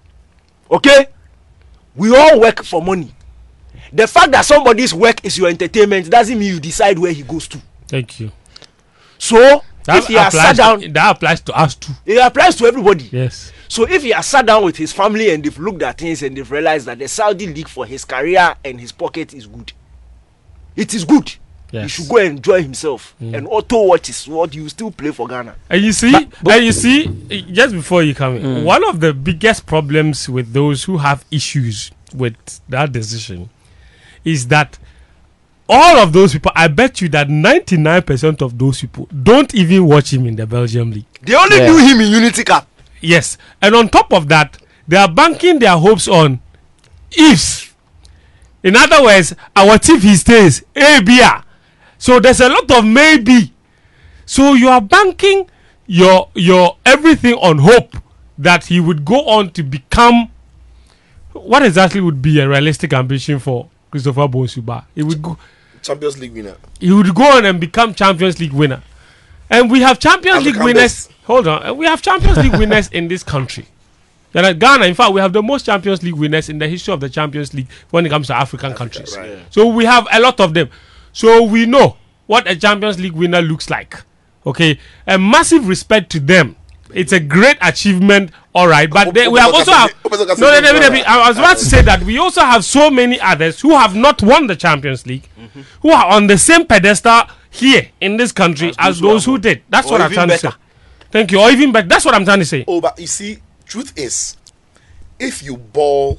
Okay? We all work for money. The fact that somebody's work is your entertainment doesn't mean you decide where he goes to. Thank you. So, if he has sat down, that applies to us too. it applies to everybody. Yes. So if he has sat down with his family and they've looked at things and they've realized that the Saudi league for his career and his pocket is good, it is good. Yes. He should go and enjoy himself. And auto watch is what you still play for Ghana. And you see, just before you come in, one of the biggest problems with those who have issues with that decision is that all of those people, I bet you that 99% of those people don't even watch him in the Belgium league. They only do him in Unity Cup. Yes. And on top of that, they are banking their hopes on ifs. In other words, our if he stays, ABR. So there's a lot of maybe. So you are banking your everything on hope that he would go on to become. What exactly would be a realistic ambition for Christopher Bonsuba? He would go Champions League winner. He would go on and become Champions League winner. And we have Champions League winners. Hold on. We have Champions League winners in this country. Ghana, in fact, we have the most Champions League winners in the history of the Champions League when it comes to African countries. Right. So we have a lot of them. So we know what a Champions League winner looks like. Okay, a massive respect to them. It's a great achievement, all right. But we have also have I was about to say that we also have so many others who have not won the Champions League, who are on the same pedestal here in this country as those who did. That's what I'm trying to say. Thank you. Or even better. That's what I'm trying to say. Oh, but you see, truth is, if you ball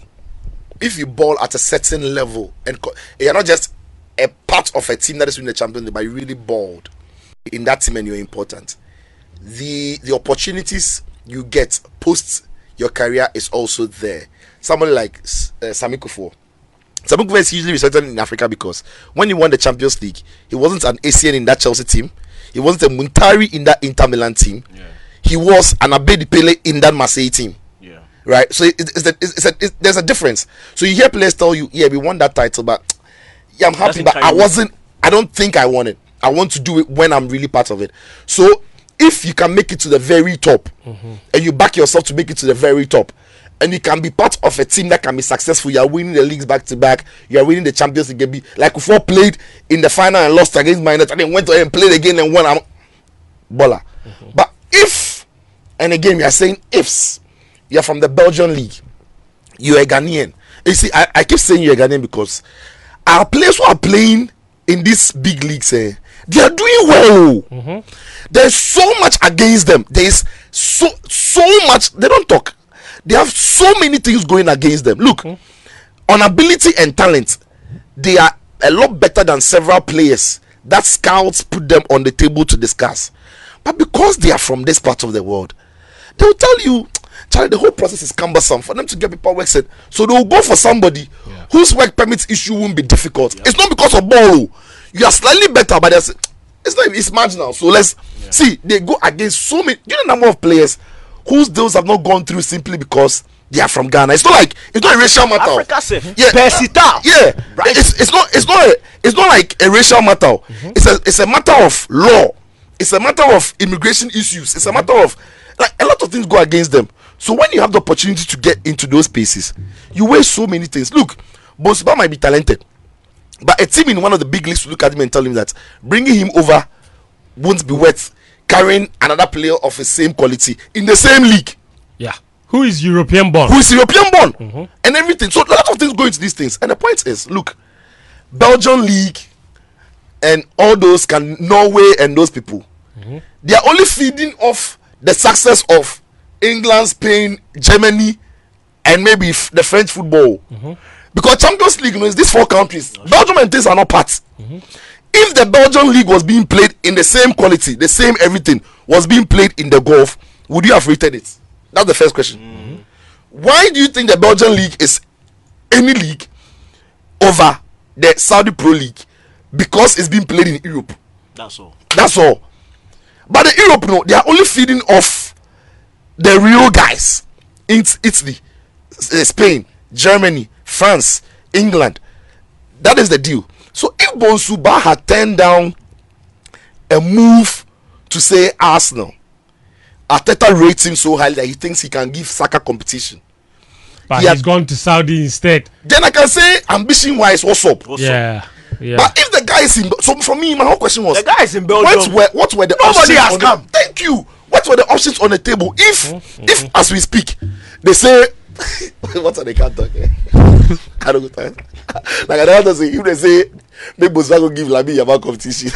at a certain level and you're not just a part of a team that is winning the Champions League, but you really balled in that team and you're important, the opportunities you get post your career is also there. Somebody like Sami Kufuor. Sami Kufuor is usually respected in Africa because when he won the Champions League, he wasn't an ACN in that Chelsea team. He wasn't a Muntari in that Inter Milan team. Yeah. He was an Abedi Pele in that Marseille team. Yeah. Right? So there's a difference. So you hear players tell you, yeah, we won that title, but yeah, I'm happy, but I don't think I won it. I want to do it when I'm really part of it. So if you can make it to the very top and you back yourself to make it to the very top, and you can be part of a team that can be successful, you are winning the leagues back to back, you are winning the Champions League, like Kufuor played in the final and lost against Man United and then went and played again and won. Baller. But if, and again we are saying ifs, you are from the Belgian league, you are a Ghanaian. You see, I keep saying you're a Ghanaian because our players who are playing in these big leagues, they are doing well. There's so much against them. There is so much. They don't talk. They have so many things going against them. Look, on ability and talent, they are a lot better than several players that scouts put them on the table to discuss. But because they are from this part of the world, they will tell you, Charlie, the whole process is cumbersome for them to get people work set. So they will go for somebody whose work permits issue won't be difficult. It's not because of ball. You are slightly better, but it's marginal. So let's see. They go against so many. You know the number of players whose deals have not gone through simply because they are from Ghana. It's not a racial matter. Africa safe. Yeah, Persita. Yeah, right. It's not like a racial matter. It's a matter of law. It's a matter of immigration issues. It's a matter of like a lot of things go against them. So when you have the opportunity to get into those spaces, you weigh so many things. Look, Bonsuba might be talented, but a team in one of the big leagues will look at him and tell him that bringing him over won't be worth carrying another player of the same quality in the same league. Yeah. Who is European born? And everything. So a lot of things go into these things. And the point is, look, Belgian league and all those Norway and those people, they are only feeding off the success of England, Spain, Germany, and maybe the French football. Because Champions League, is these four countries. Belgium and things are not parts. If the Belgian league was being played in the same quality, the same everything was being played in the Gulf, would you have rated it? That's the first question. Why do you think the Belgian league is any league over the Saudi Pro League? Because it's being played in Europe. That's all. But the Europe, they are only feeding off the real guys in Italy, Spain, Germany, France, England. That is the deal. So if Bonsuba had turned down a move to say Arsenal, Arteta rates him so highly that he thinks he can give Saka competition. But he's gone to Saudi instead. Then I can say, ambition wise, what's up? Yeah. But if the guy is in, so for me, my whole question was, The guy is in Belgium. What were the Nobody options? has come. Thank you. What were the options on the table? If as we speak, they say, what are they can't talk? I don't know. Like I don't want to say, if they say, maybe Bozago give Labi Yama competition.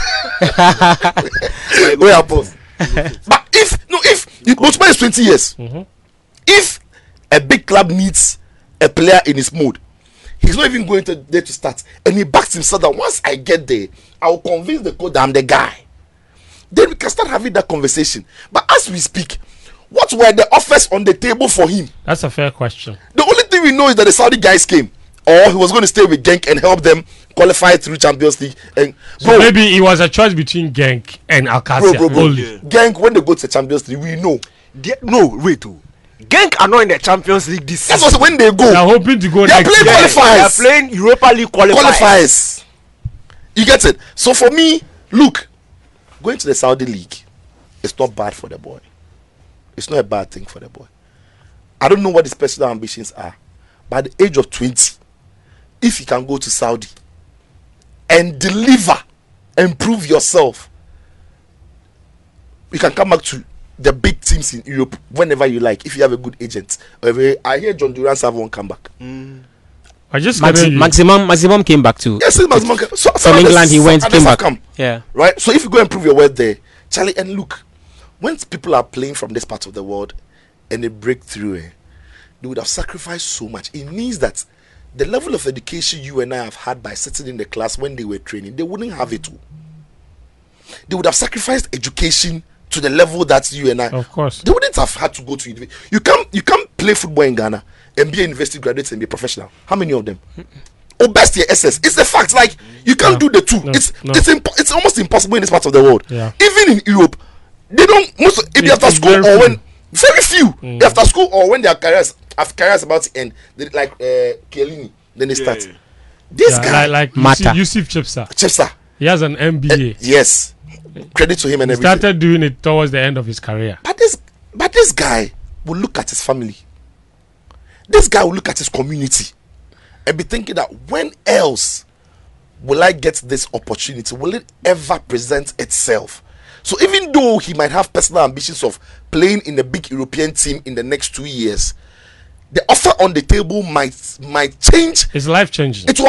Where I pause. But if Botsman is 20 years, if a big club needs a player in his mode, he's not even going there to start, and he backs himself that once I get there, I will convince the coach that I'm the guy. Then we can start having that conversation. But as we speak, what were the offers on the table for him? That's a fair question. The only thing we know is that the Saudi guys came, or he was going to stay with Genk and help them qualify through Champions League. And so maybe it was a choice between Genk and Alcacer. Genk, when they go to the Champions League, we know. Genk are not in the Champions League this season. That's when they go. They are hoping to go They are next playing year. qualifiers. They are playing Europa League qualifiers. You get it? So for me, look, going to the Saudi League, it's not bad for the boy. It's not a bad thing for the boy. I don't know what his personal ambitions are. But at the age of 20, if you can go to Saudi and deliver and prove yourself, you can come back to the big teams in Europe whenever you like, if you have a good agent. I hear John Durant have one comeback. I just Maximum came back to. Yes, Maximum came. So from England, he went, came back. Yeah. Right? So if you go and prove your worth there, Charlie, and look, when people are playing from this part of the world and they break through, they would have sacrificed so much. It means that the level of education you and I have had by sitting in the class when they were training, they wouldn't have it too. They would have sacrificed education to the level that you and I. Of course. They wouldn't have had to go to university. You can't play football in Ghana and be a university graduate and be a professional. How many of them? Or best year SS. It's the fact. Like you can't do the two. It's almost impossible in this part of the world. Yeah. Even in Europe, they don't. Maybe after school or when very few after school or when their careers about to end, they, like Chiellini, then they start. This guy like Yusuf Chepsa. He has an MBA. Yes. Credit to him and everything. He started doing it towards the end of his career. But this guy will look at his family. This guy will look at his community and be thinking that when else will I get this opportunity? Will it ever present itself? So even though he might have personal ambitions of playing in a big European team in the next 2 years, the offer on the table might change. It's life changing. It will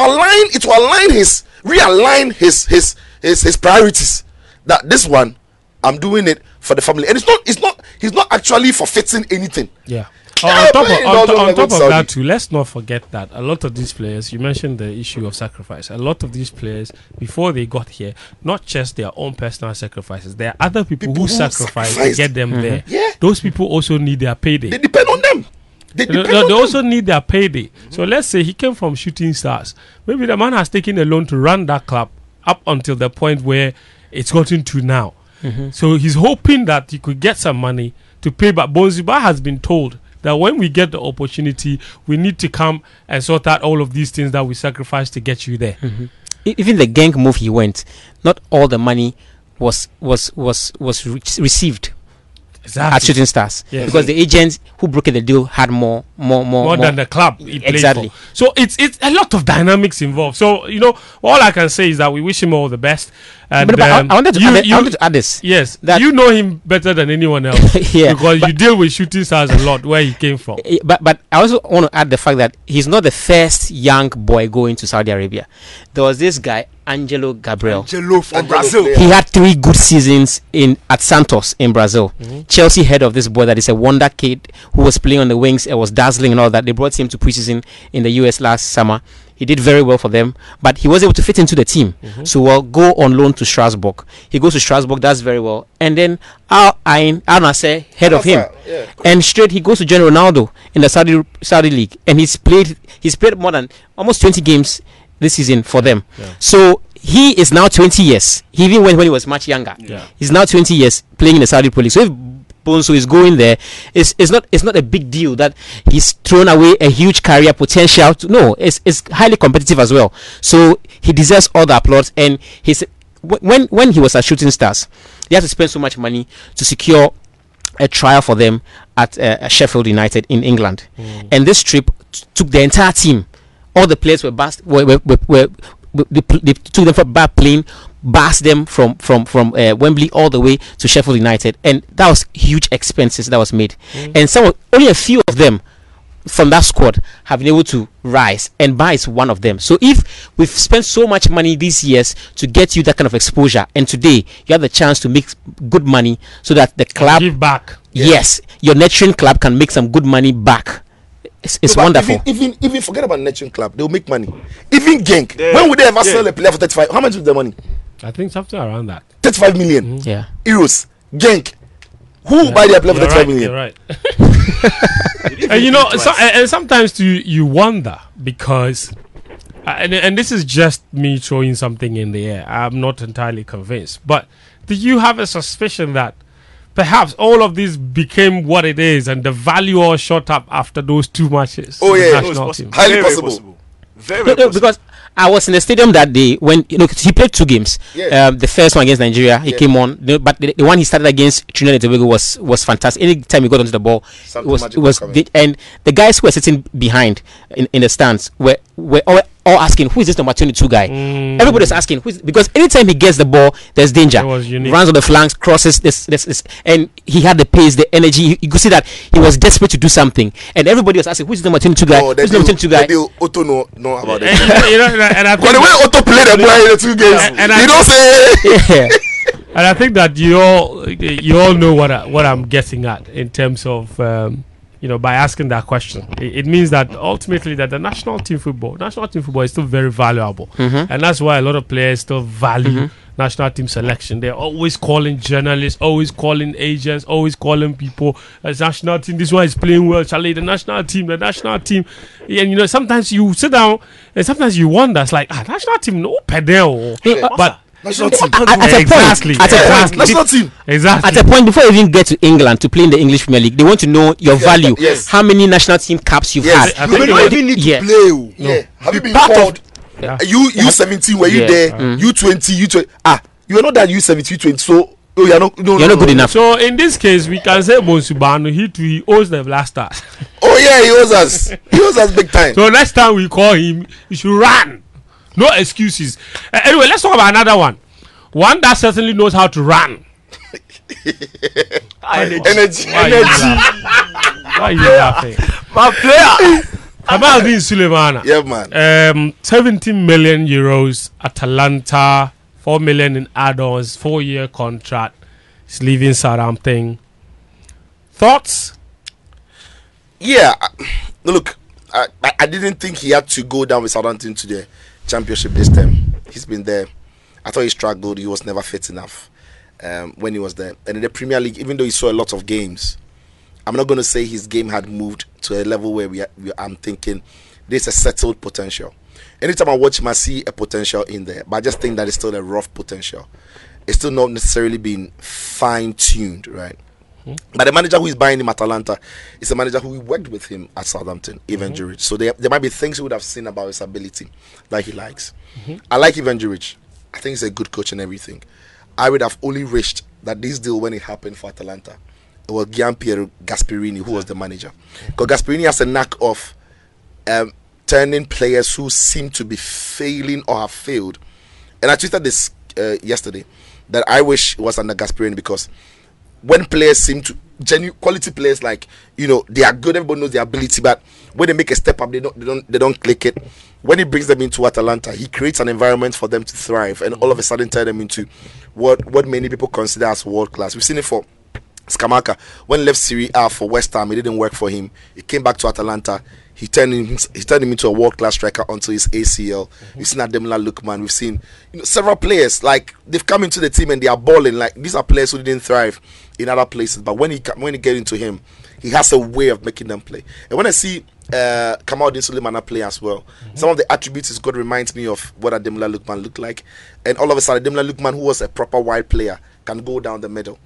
realign his priorities. That this one, I'm doing it for the family, and he's not actually forfeiting anything. Yeah. On top of that too, let's not forget that a lot of these players, you mentioned the issue of sacrifice. A lot of these players, before they got here, not just their own personal sacrifices, there are other people who sacrifice to get them there. Yeah. Those people also need their payday. They depend on them. They also need their payday. So let's say he came from Shooting Stars. Maybe the man has taken a loan to run that club up until the point where it's gotten to now. So he's hoping that he could get some money to pay back. Bonsuba has been told that when we get the opportunity, we need to come and sort out all of these things that we sacrificed to get you there. Even the Genk move he went, not all the money was received. Exactly. At Shooting Stars, because the agents who brokered the deal had more than the club he played exactly. for. So it's a lot of dynamics involved. So all I can say is that we wish him all the best. And but I wanted to add this. Yes, that you know him better than anyone else. Because you deal with Shooting Stars a lot where he came from. But I also want to add the fact that he's not the first young boy going to Saudi Arabia. There was this guy, Angelo Gabriel. From Brazil. He had 3 good seasons at Santos in Brazil. Chelsea heard of this boy that is a wonder kid who was playing on the wings and was dazzling and all that. They brought him to preseason in the US last summer. He did very well for them, but he was able to fit into the team. So we'll go on loan to Strasbourg. He goes to Strasbourg, does very well. And then Al Nassr heard of him. And straight he goes to General Ronaldo in the Saudi League. And he's played more than almost 20 games this season for them. So he is now 20 years. He even went when he was much younger. He's now 20 years playing in the Saudi Pro League. So if Bonsu is going there, it's not a big deal that he's thrown away a huge career potential. No, it's highly competitive as well. So he deserves all the applause. And when he was at Shooting Stars, he had to spend so much money to secure a trial for them at Sheffield United in England. And this trip took the entire team. All the players were they took them by plane, bassed them from Wembley all the way to Sheffield United, and that was huge expenses that was made. And only a few of them from that squad have been able to rise, and Ba is one of them. So if we've spent so much money these years to get you that kind of exposure, and today you have the chance to make good money so that the club give back. Yes, your nurturing club can make some good money back. It's wonderful. Even forget about nurturing club, they'll make money. Even Genk, when would they ever sell a player for 35? How much is the money? I think something around that. 35 million. Yeah. Euros. Genk. Who will buy their player for 35 million? You're right. And and sometimes you wonder because, and this is just me throwing something in the air. I'm not entirely convinced, but do you have a suspicion that perhaps all of this became what it is, and the value all shot up after those 2 matches? Oh yeah, highly possible. Very possible. Because I was in the stadium that day when he played 2 games. Yeah. The first one against Nigeria, he came on, but the one he started against Trinidad and Tobago was fantastic. Anytime he got onto the ball, it was and the guys who were sitting behind in the stands were all asking, who is this number 22 guy? Everybody was asking, because anytime he gets the ball, there's danger. Runs on the flanks, crosses this, and he had the pace, the energy. You could see that he was desperate to do something, and everybody was asking, who is the number 22 guy? Who's the number 22 guy? Otto know about it. And I think the way Otto played the boy in the 2 games, and you don't say. Yeah. And I think that you all know what I'm getting at in terms of by asking that question. It means that ultimately that the national team football is still very valuable, and that's why a lot of players still value national team selection. They're always calling journalists, always calling agents, always calling people as national team. This one is playing well, Charlie. The national team. And sometimes you sit down and sometimes you wonder. It's like national team, no pedal, but. National team. Exactly. National team. Exactly. At a point, before you even get to England to play in the English Premier League, they want to know your value. Yes. How many national team caps you've had. You may not even need to play. Yeah. Have you been called? U17, were you there? U20, U20. You are not that U17, U20. So you're not good enough. So in this case, we can say Bonsubano, he owes the Black Stars. Oh yeah, he owes us. He owes us big time. So next time we call him, he should run. No excuses. Anyway, let's talk about another one. One that certainly knows how to run. Energy. Why are you laughing? My player. Kamaldeen Sulemana. Yeah, man. 17 million euros. Atalanta. 4 million in add-ons. 4-year contract. He's leaving Southampton. Thoughts? Yeah. Look, I didn't think he had to go down with Southampton to the Championship this time. He's been there. I thought he struggled. He was never fit enough when he was there. And in the Premier League, even though he saw a lot of games, I'm not going to say his game had moved to a level where I'm thinking there's a settled potential. Anytime I watch him, I see a potential in there. But I just think that it's still a rough potential. It's still not necessarily been fine-tuned, right? But the manager who is buying him at Atalanta is a manager who worked with him at Southampton, Ivan Juric. So there might be things he would have seen about his ability that he likes. I like Ivan Juric. I think he's a good coach and everything. I would have only wished that this deal, when it happened for Atalanta, it was Gianpiero Gasperini who was the manager. Because Gasperini has a knack of turning players who seem to be failing or have failed. And I tweeted this yesterday, that I wish it was under Gasperini, because when players seem to genuine quality players, like they are good, everybody knows their ability, but when they make a step up, they don't click it. When he brings them into Atalanta, he creates an environment for them to thrive, and all of a sudden turn them into what many people consider as world class. We've seen it for Scamacca. When he left Serie A for West Ham, it didn't work for him. He came back to Atalanta. He turned him into a world-class striker until his ACL. We've seen Ademola Lookman. We've seen several players, like, they've come into the team and they are balling. Like, these are players who didn't thrive in other places. But when you get into him, he has a way of making them play. And when I see Kamaldeen Sulemana play as well, some of the attributes he's got reminds me of what Ademola Lookman looked like. And all of a sudden, Ademola Lookman, who was a proper wide player, can go down the middle.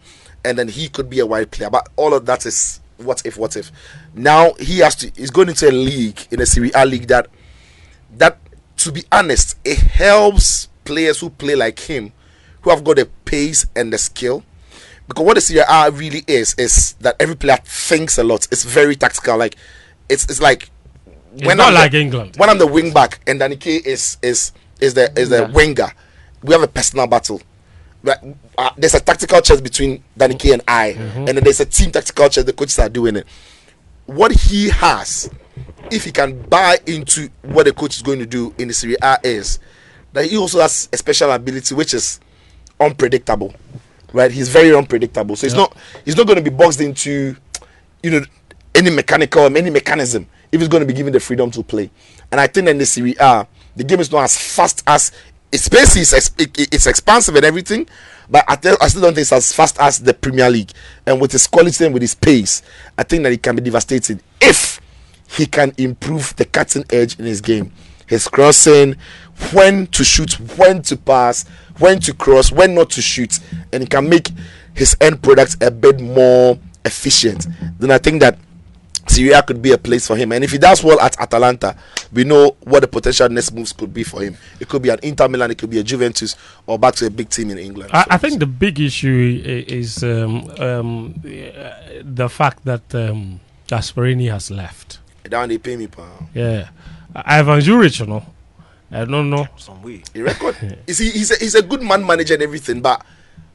and then he could be a wide player. But all of that is what if. Now he's going into a league, in a Serie A league that to be honest, it helps players who play like him, who have got the pace and the skill. Because what the Serie A really is that every player thinks a lot. It's very tactical. Like it's like when not like England. When I'm the wing back and Danny K is the winger, we have a personal battle. There's a tactical chess between Danny K and I, and then there's a team tactical chess. The coaches are doing it. What he has, if he can buy into what the coach is going to do in the Serie A, is that he also has a special ability which is unpredictable. Right, he's very unpredictable. So he's not going to be boxed into, any mechanism if he's going to be given the freedom to play. And I think in the Serie A, the game is not as fast as its pace it's expansive and everything, but I still don't think it's as fast as the Premier League. And with his quality and with his pace, I think that it can be devastating if he can improve the cutting edge in his game. His crossing, when to shoot, when to pass, when to cross, when not to shoot, and he can make his end product a bit more efficient, then I think that Serie A could be a place for him. And if he does well at Atalanta, we know what the potential next moves could be for him. It could be an Inter Milan, it could be a Juventus, or back to a big team in England. I think the big issue is the fact that Gasperini has left. Down they pay me, pal. Yeah, Ivan Juric, I don't know. Some way. The record. He's a good man manager and everything, but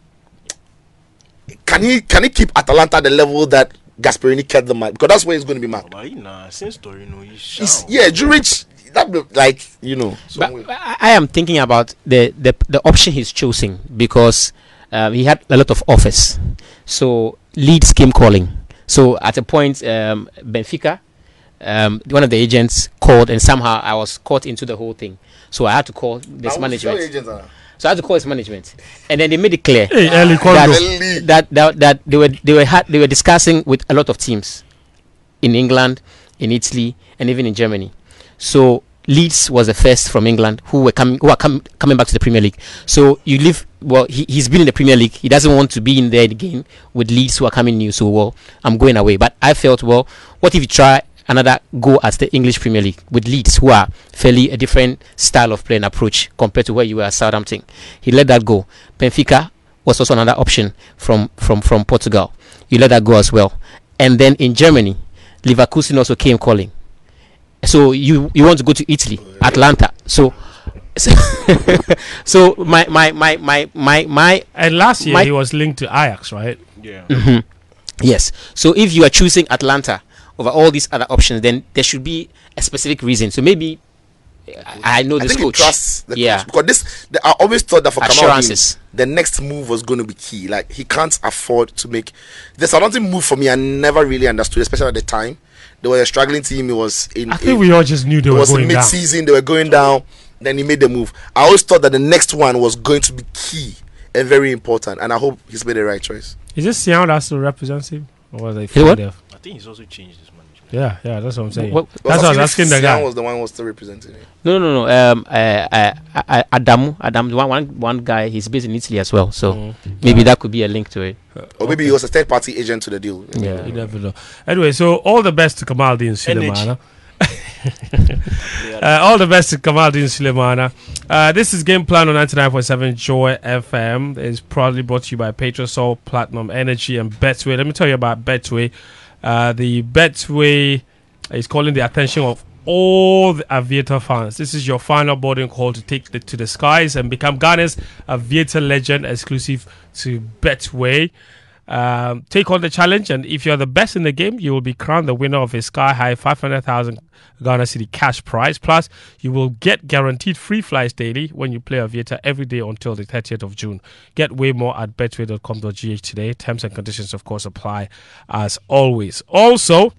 can he keep Atalanta at the level that Gasperini kept them at? Because that's where he's going to be marked. Since Torino, Juric. That But I am thinking about the option he's choosing, because he had a lot of offers. So Leeds came calling. So at a point, Benfica, one of the agents called, and somehow I was caught into the whole thing. So I had to call this management. So I had to call his management, and then they made it clear that they were discussing with a lot of teams in England, in Italy, and even in Germany. So Leeds was the first from England who are coming back to the Premier League. So you live he's been in the Premier League. He doesn't want to be in there again with Leeds who are coming new. So I'm going away. But I felt, what if you try another go at the English Premier League with Leeds, who are fairly a different style of play and approach compared to where you were at Southampton. He let that go. Benfica was also another option from Portugal. You let that go as well. And then in Germany, Leverkusen also came calling. So you want to go to Italy, Atlanta. So my and last year he was linked to Ajax, right? Yeah. Mm-hmm. Yes. So if you are choosing Atlanta over all these other options, then there should be a specific reason. So maybe I know this coach. Trusts the coach, because I always thought that for assurances, Kamal, the next move was going to be key. Like, he can't afford to make this. Another move for me I never really understood, especially at the time. They were a struggling team. It was I think we all just knew they were going down. Mid-season, they were going down. Then he made the move. I always thought that the next one was going to be key and very important, and I hope he's made the right choice. Is this Sian that still represents him, or was it? I think he's also changed his management. Yeah, that's what I'm saying. That's what I was asking the guy. Sian was the one who was still representing him. No. Adamu, one guy. He's based in Italy as well, so maybe that could be a link to it. Or maybe he was a third-party agent to the deal. Yeah, you never know. Anyway, so all the best to Kamaldeen Sulemana. All the best to Kamaldeen Sulemana. This is Game Plan on 99.7 Joy FM. It's proudly brought to you by Petrosol, Platinum Energy, and Betway. Let me tell you about Betway. The Betway is calling the attention of all the Aviator fans. This is your final boarding call to take to the skies and become Ghana's Aviator legend, exclusive to Betway. Take on the challenge, and if you're the best in the game, you will be crowned the winner of a sky-high 500,000 Ghana City cash prize. Plus, you will get guaranteed free flights daily when you play Aviator every day until the 30th of June. Get way more at betway.com.gh today. Terms and conditions, of course, apply as always. Also,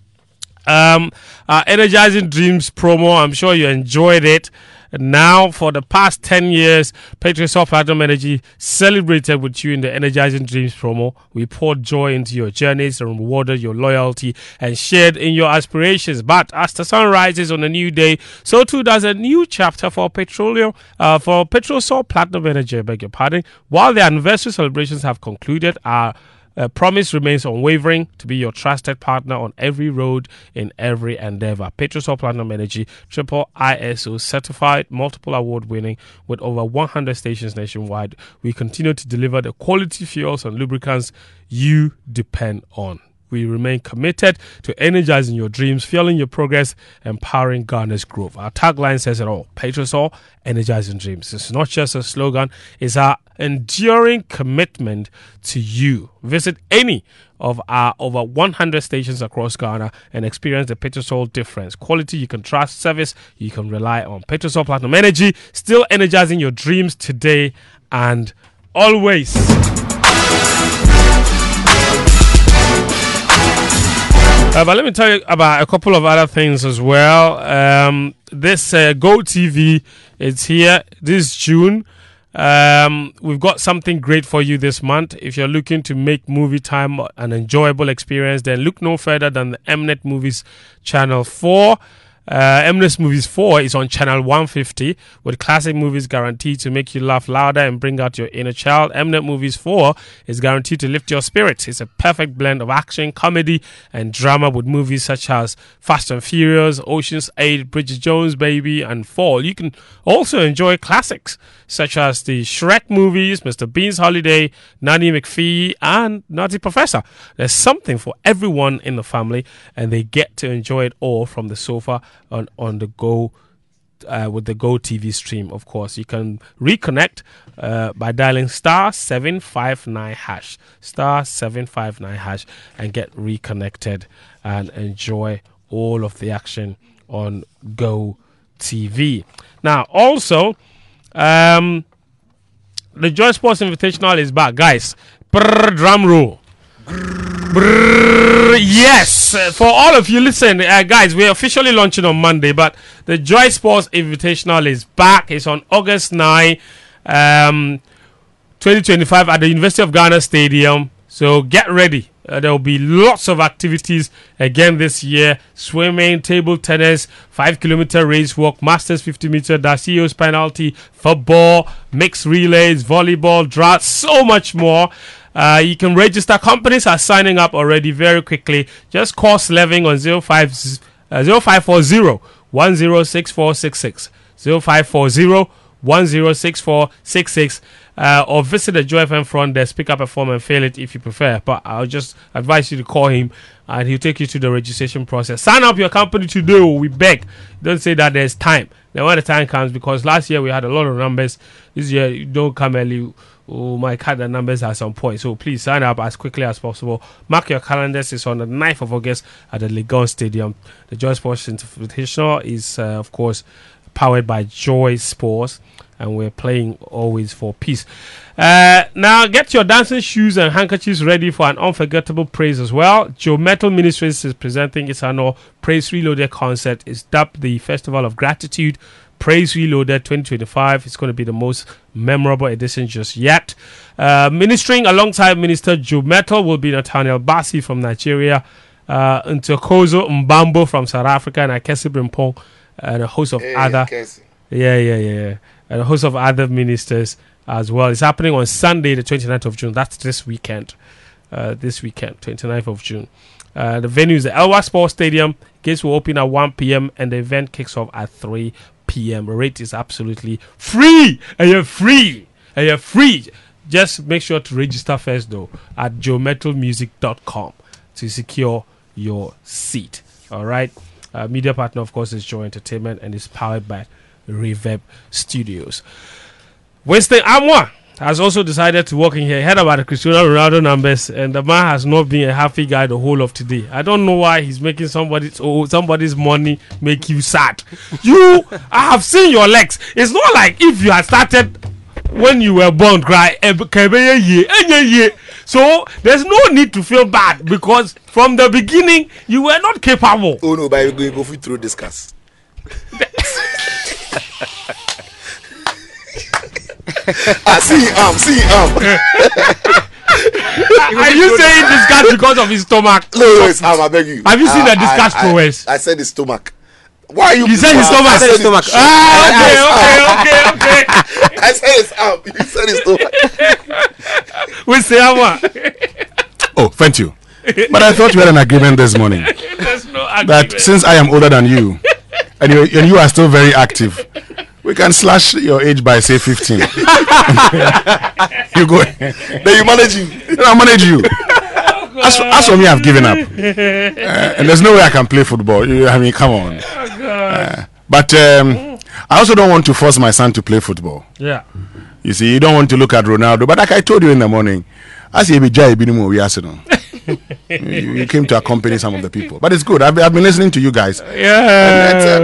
Energizing Dreams promo, I'm sure you enjoyed it. Now, for the past 10 years, Petrosol Platinum Energy celebrated with you in the Energizing Dreams promo. We poured joy into your journeys and rewarded your loyalty and shared in your aspirations. But as the sun rises on a new day, so too does a new chapter for Petrosol Platinum Energy. I beg your pardon. While the anniversary celebrations have concluded, our promise remains unwavering to be your trusted partner on every road in every endeavor. Petrosol Platinum Energy, triple ISO certified, multiple award winning with over 100 stations nationwide. We continue to deliver the quality fuels and lubricants you depend on. We remain committed to energizing your dreams, fueling your progress, empowering Ghana's growth. Our tagline says it all. Petrosol, energizing dreams. It's not just a slogan, it's our enduring commitment to you. Visit any of our over 100 stations across Ghana and experience the Petrosol difference. Quality you can trust, service you can rely on. Petrosol Platinum Energy, still energizing your dreams today and always. But let me tell you about a couple of other things as well. This Go TV is here this June. We've got something great for you this month. If you're looking to make movie time an enjoyable experience, then look no further than the Mnet Movies Channel 4. Mnet Movies 4 is on channel 150 with classic movies guaranteed to make you laugh louder and bring out your inner child. Mnet Movies 4 is guaranteed to lift your spirits. It's a perfect blend of action, comedy, and drama with movies such as Fast and Furious, Ocean's 8, Bridget Jones' Baby, and Fall. You can also enjoy classics such as the Shrek movies, Mr. Bean's Holiday, Nanny McPhee, and Naughty Professor. There's something for everyone in the family, and they get to enjoy it all from the sofa on the go with the Go TV stream. Of course, you can reconnect by dialing *759# *759# and get reconnected and enjoy all of the action on Go TV. Now, also, the Joy Sports Invitational is back, guys. Drum roll. Yes, for all of you, listen, guys, we're officially launching on Monday, but the Joy Sports Invitational is back. It's on August 9, 2025 at the University of Ghana Stadium. So get ready. There will be lots of activities again this year. Swimming, table tennis, 5-kilometer race walk, Masters 50-meter dash, CEO's penalty, football, mixed relays, volleyball, draught, so much more. You can register. Companies are signing up already very quickly. Just call Sleving on 0540 106466 0540 106466 or visit the Joy FM front desk, pick up a form and fill it if you prefer. But I'll just advise you to call him and he'll take you through the registration process. Sign up your company today, we beg. Don't say that there's time. Then when the time comes, because last year we had a lot of numbers, this year you don't come early. Oh, my cut the numbers at some point. So please sign up as quickly as possible. Mark your calendars. It's on the 9th of August at the Legon Stadium. The Joy Sports Invitational is, of course, powered by Joy Sports, and we're playing always for peace. Now, get your dancing shoes and handkerchiefs ready for an unforgettable praise as well. Joe Metal Ministries is presenting its annual Praise Reloaded concert. It's dubbed the Festival of Gratitude. Praise Reloaded 2025. It's going to be the most memorable edition just yet. Ministering alongside Minister Joe Metal will be Nathaniel Bassi from Nigeria, Ntokozo Mbambo from South Africa, and Akesi Brimpong, and a host of other and a host of other ministers as well. It's happening on Sunday, the 29th of June. That's this weekend. 29th of June. The venue is the Elwa Sports Stadium. Gates will open at 1 p.m. and the event kicks off at 3 p.m. The rate is absolutely free. And you're free. Just make sure to register first, though, at joemetalmusic.com to secure your seat. All right. Media partner, of course, is Joy Entertainment and is powered by Reverb Studios. Winston Amwa has also decided to walk in here. He heard about the Cristiano Ronaldo numbers, and the man has not been a happy guy the whole of today. I don't know why he's making somebody's money make you sad. I have seen your legs. It's not like if you had started when you were born, cry. So there's no need to feel bad because from the beginning you were not capable. Oh no, but we're going to go through discuss. See. Are you saying discuss because of his stomach? No, it's arm. I beg you. Have you seen the discuss prowess? I said his stomach. Why are you? You said his stomach. I said his stomach. Okay. I said his arm. You said his stomach. We say what? Oh, thank you. But I thought we had an agreement this morning. There's no agreement. That since I am older than you, and you are still very active, we can slash your age by say 15. You go. Then you manage him. Then I'll manage you. As for me, I've given up. And there's no way I can play football. I mean, come on. But I also don't want to force my son to play football. Yeah. You see, you don't want to look at Ronaldo. But like I told you in the morning, as you came to accompany some of the people. But it's good. I've been listening to you guys. Yeah.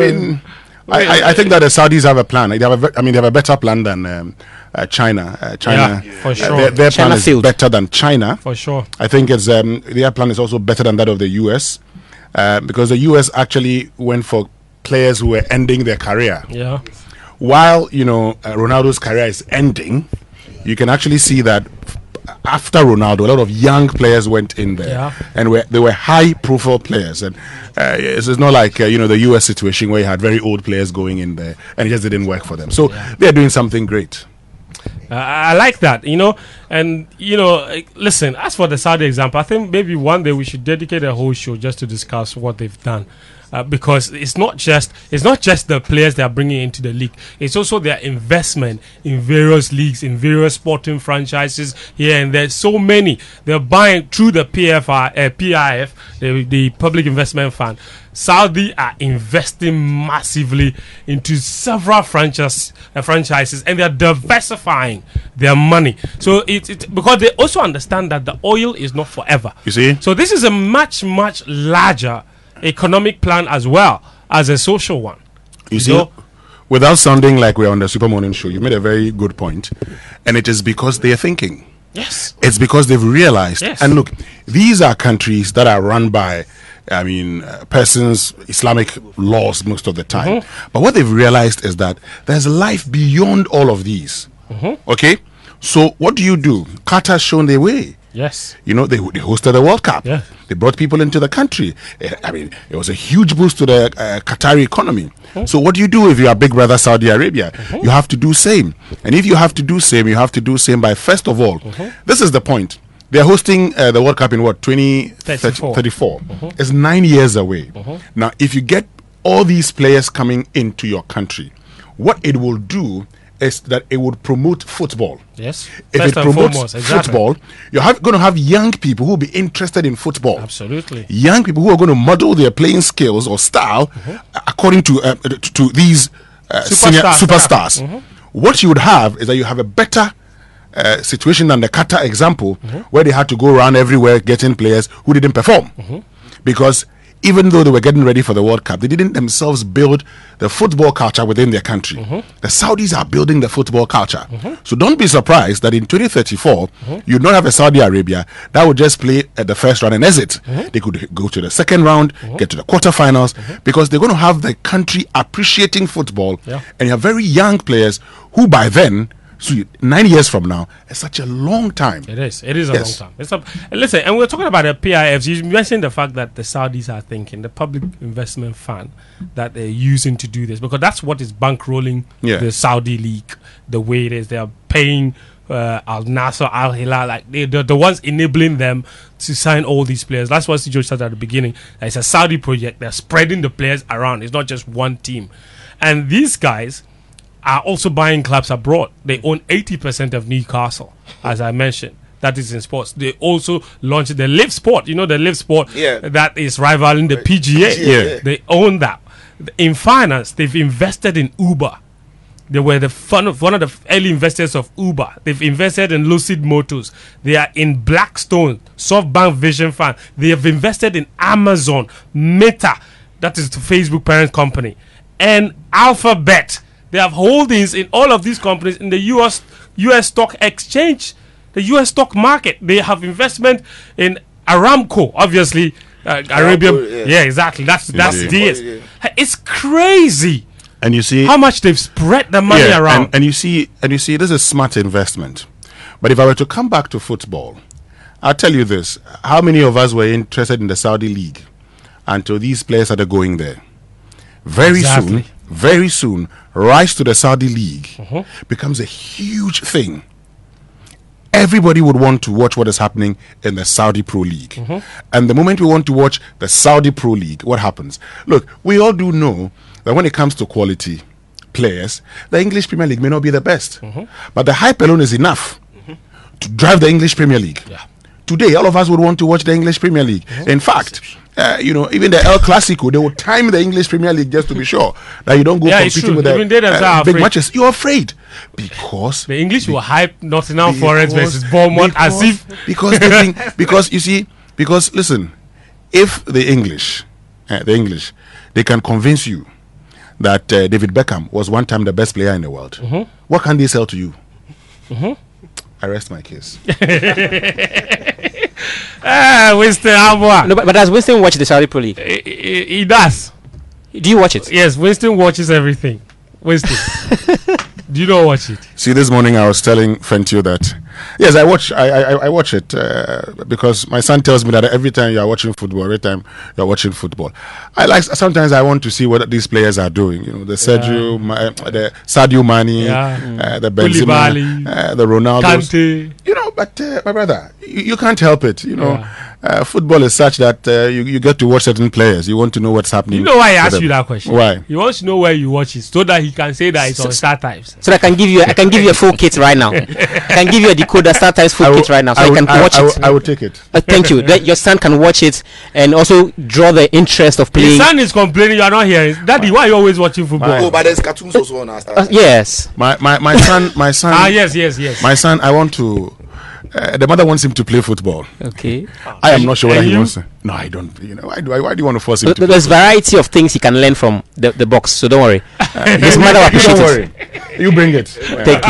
I think that the Saudis have a plan. They have a better plan than China. China, for sure. Their China plan is failed. better than China. For sure. I think it's their plan is also better than that of the US, because the US actually went for players who were ending their career. Yeah. While Ronaldo's career is ending, you can actually see that after Ronaldo, a lot of young players went in there, and they were high-profile players. And it's not like the US situation where you had very old players going in there, and it just didn't work for them. So they're doing something great. I like that, and listen, as for the Saudi example, I think maybe one day we should dedicate a whole show just to discuss what they've done. Because it's not just the players they are bringing into the league. It's also their investment in various leagues, in various sporting franchises here and there. So many they're buying through the PIF, the Public Investment Fund. Saudi are investing massively into several franchises, and they're diversifying their money. So it's because they also understand that the oil is not forever. You see? So this is a much larger economic plan as well as a social one. You see, without sounding like we're on the Super Morning Show, you made a very good point, and it is because they are thinking. Yes, it's because they've realized. Yes. And look, these are countries that are run by, persons, Islamic laws most of the time. But what they've realized is that there's life beyond all of these. Okay, so what do? Qatar has shown the way. Yes. They hosted the World Cup. Yeah. They brought people into the country. It was a huge boost to the Qatari economy. So what do you do if you are big brother Saudi Arabia? You have to do same. And if you have to do same, you have to do same by, first of all, this is the point. They are hosting the World Cup in 2034. It's 9 years away. Now, if you get all these players coming into your country, what it will do is that it would promote football. Yes. If it promotes football, you're going to have young people who will be interested in football. Absolutely. Young people who are going to model their playing skills or style according to these superstars. What you would have is that you have a better situation than the Qatar example, where they had to go around everywhere getting players who didn't perform. Because even though they were getting ready for the World Cup, they didn't themselves build the football culture within their country. The Saudis are building the football culture. So don't be surprised that in 2034, you not have a Saudi Arabia that would just play at the first round and exit. They could go to the second round, get to the quarterfinals, because they're going to have the country appreciating football. And you have very young players who by then, so 9 years from now, it's such a long time. It is a long time. Listen, and we're talking about the PIFs. You mentioned the fact that the Saudis are thinking, the Public Investment Fund that they're using to do this, because that's what is bankrolling the Saudi League the way it is. They are paying Al Nasser, Al Hilal, like they're the ones enabling them to sign all these players. That's what Joe said at the beginning. It's a Saudi project. They're spreading the players around. It's not just one team. And these guys are also buying clubs abroad. They own 80% of Newcastle, as I mentioned. That is in sports. They also launched the Live Sport. The Live Sport that is rivaling the PGA. They own that. In finance, they've invested in Uber. They were one of the early investors of Uber. They've invested in Lucid Motors. They are in Blackstone, SoftBank Vision Fund. They have invested in Amazon, Meta, that is the Facebook parent company, and Alphabet. They have holdings in all of these companies in the U.S. stock exchange, the U.S. stock market. They have investment in Aramco, obviously, Arabian. Yeah, exactly. That's DS. It's crazy. And you see how much they've spread the money around. And you see, this is a smart investment. But if I were to come back to football, I'll tell you this: how many of us were interested in the Saudi League until these players started going there? Very soon, rise to the Saudi League becomes a huge thing. everybody would want to watch what is happening in the Saudi Pro League. And the moment we want to watch the Saudi Pro League, what happens? Look, we all do know that when it comes to quality players, the English Premier League may not be the best. But the hype alone is enough to drive the English Premier League. Today, all of us would want to watch the English Premier League. In fact, even the El Clasico, they will time the English Premier League just to be sure that you don't go competing with the big matches. You're afraid because the English will hype Nottingham Forest versus Bournemouth as if because you see, because listen, if the English they can convince you that David Beckham was one time the best player in the world, what can they sell to you? I rest my case. Winston Amwa. No, but does Winston watch the Saudi Pro League? He does. Do you watch it? Yes, Winston watches everything. Winston, do you not watch it? See, this morning I was telling Fentio that yes, I watch it because my son tells me that every time you are watching football, sometimes I want to see what these players are doing. The the Sadio Mane, the Benzema, the Ronaldo. Kante. But my brother, you can't help it. Football is such that you get to watch certain players. You want to know what's happening. You know why I asked you that question? Why? He wants to know where you watch it so that he can say that it's on Star Times. So I can give you a full kit right now. I can give you a decoder Star Times full kit right now, so you can watch it. I will take it. Thank you. Your son can watch it and also draw the interest of playing. His son is complaining you are not hearing. Daddy, why are you always watching football? But there's cartoons also on our Star Times. Yes. My son. Yes. My son, I want to. The mother wants him to play football. Okay. I am not sure whether he wants to. No, I don't. Why do you want to force him? There's variety of things he can learn from the box, so don't worry. His mother will appreciate it. You bring it. Thank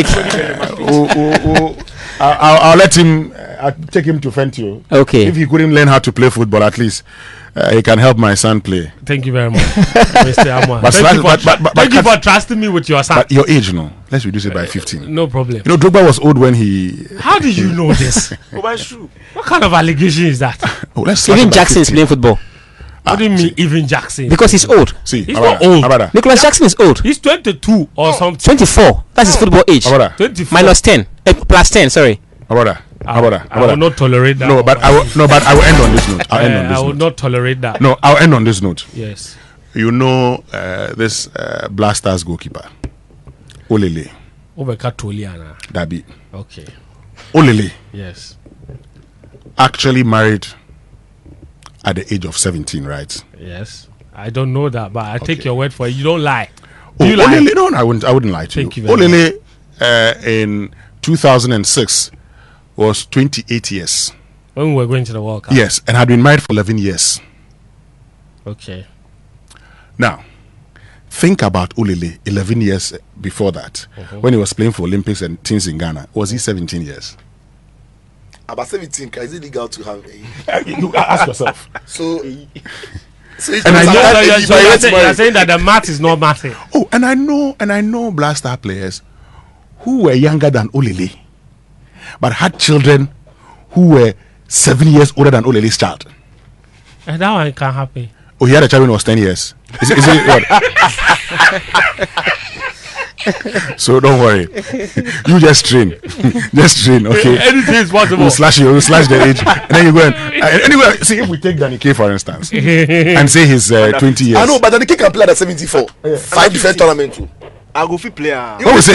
you. I'll let him. I'll take him to Fentio. Okay. If he couldn't learn how to play football, at least he can help my son play. Thank you very much, Mr. Amwa. Thank you for trusting me with your son. But your age, let's reduce it by 15. No problem. Drogba was old when he. How did you know this? That's true. What kind of allegation is that? Even Jackson is playing football. What do you mean, even Jackson? Because he's old. See, he's not old. Nicholas Jackson is old. He's 22 or something. 24. That's his football age. 24. Minus 10. Plus 10, sorry. I will not tolerate that. No, but I will end on this note. I will not tolerate that. No, I'll end on this note. Yes. This Black Stars goalkeeper, Olele. Obeka Toliana. Dabi. Okay. Olele. Yes. Actually married at the age of 17, right? Yes. I don't know that, but I take your word for it. You don't lie. You lie? Olele, no, I wouldn't lie to Thank you. You very Olele in 2006 was 28 years. When we were going to the World Cup? Yes, and had been married for 11 years. Okay. Now, think about Olele 11 years before that, when he was playing for Olympics and teams in Ghana. Was he 17 years? About 17, is it legal to have you ask yourself. So and you're saying that the math is not mathing. Oh, and I know Black Star players who were younger than Olele, but had children who were 7 years older than Olele's child. And that one can't happen. Oh, he had a child when he was 10 years. Is it what? So don't worry. You just train. Okay? Anything is possible. We'll slash the age. And then you go and anyway, see if we take Danny K for instance and say he's 20 years. I know, but Danny K can play at 74. 5 different tournaments too. I go fit player. What we say?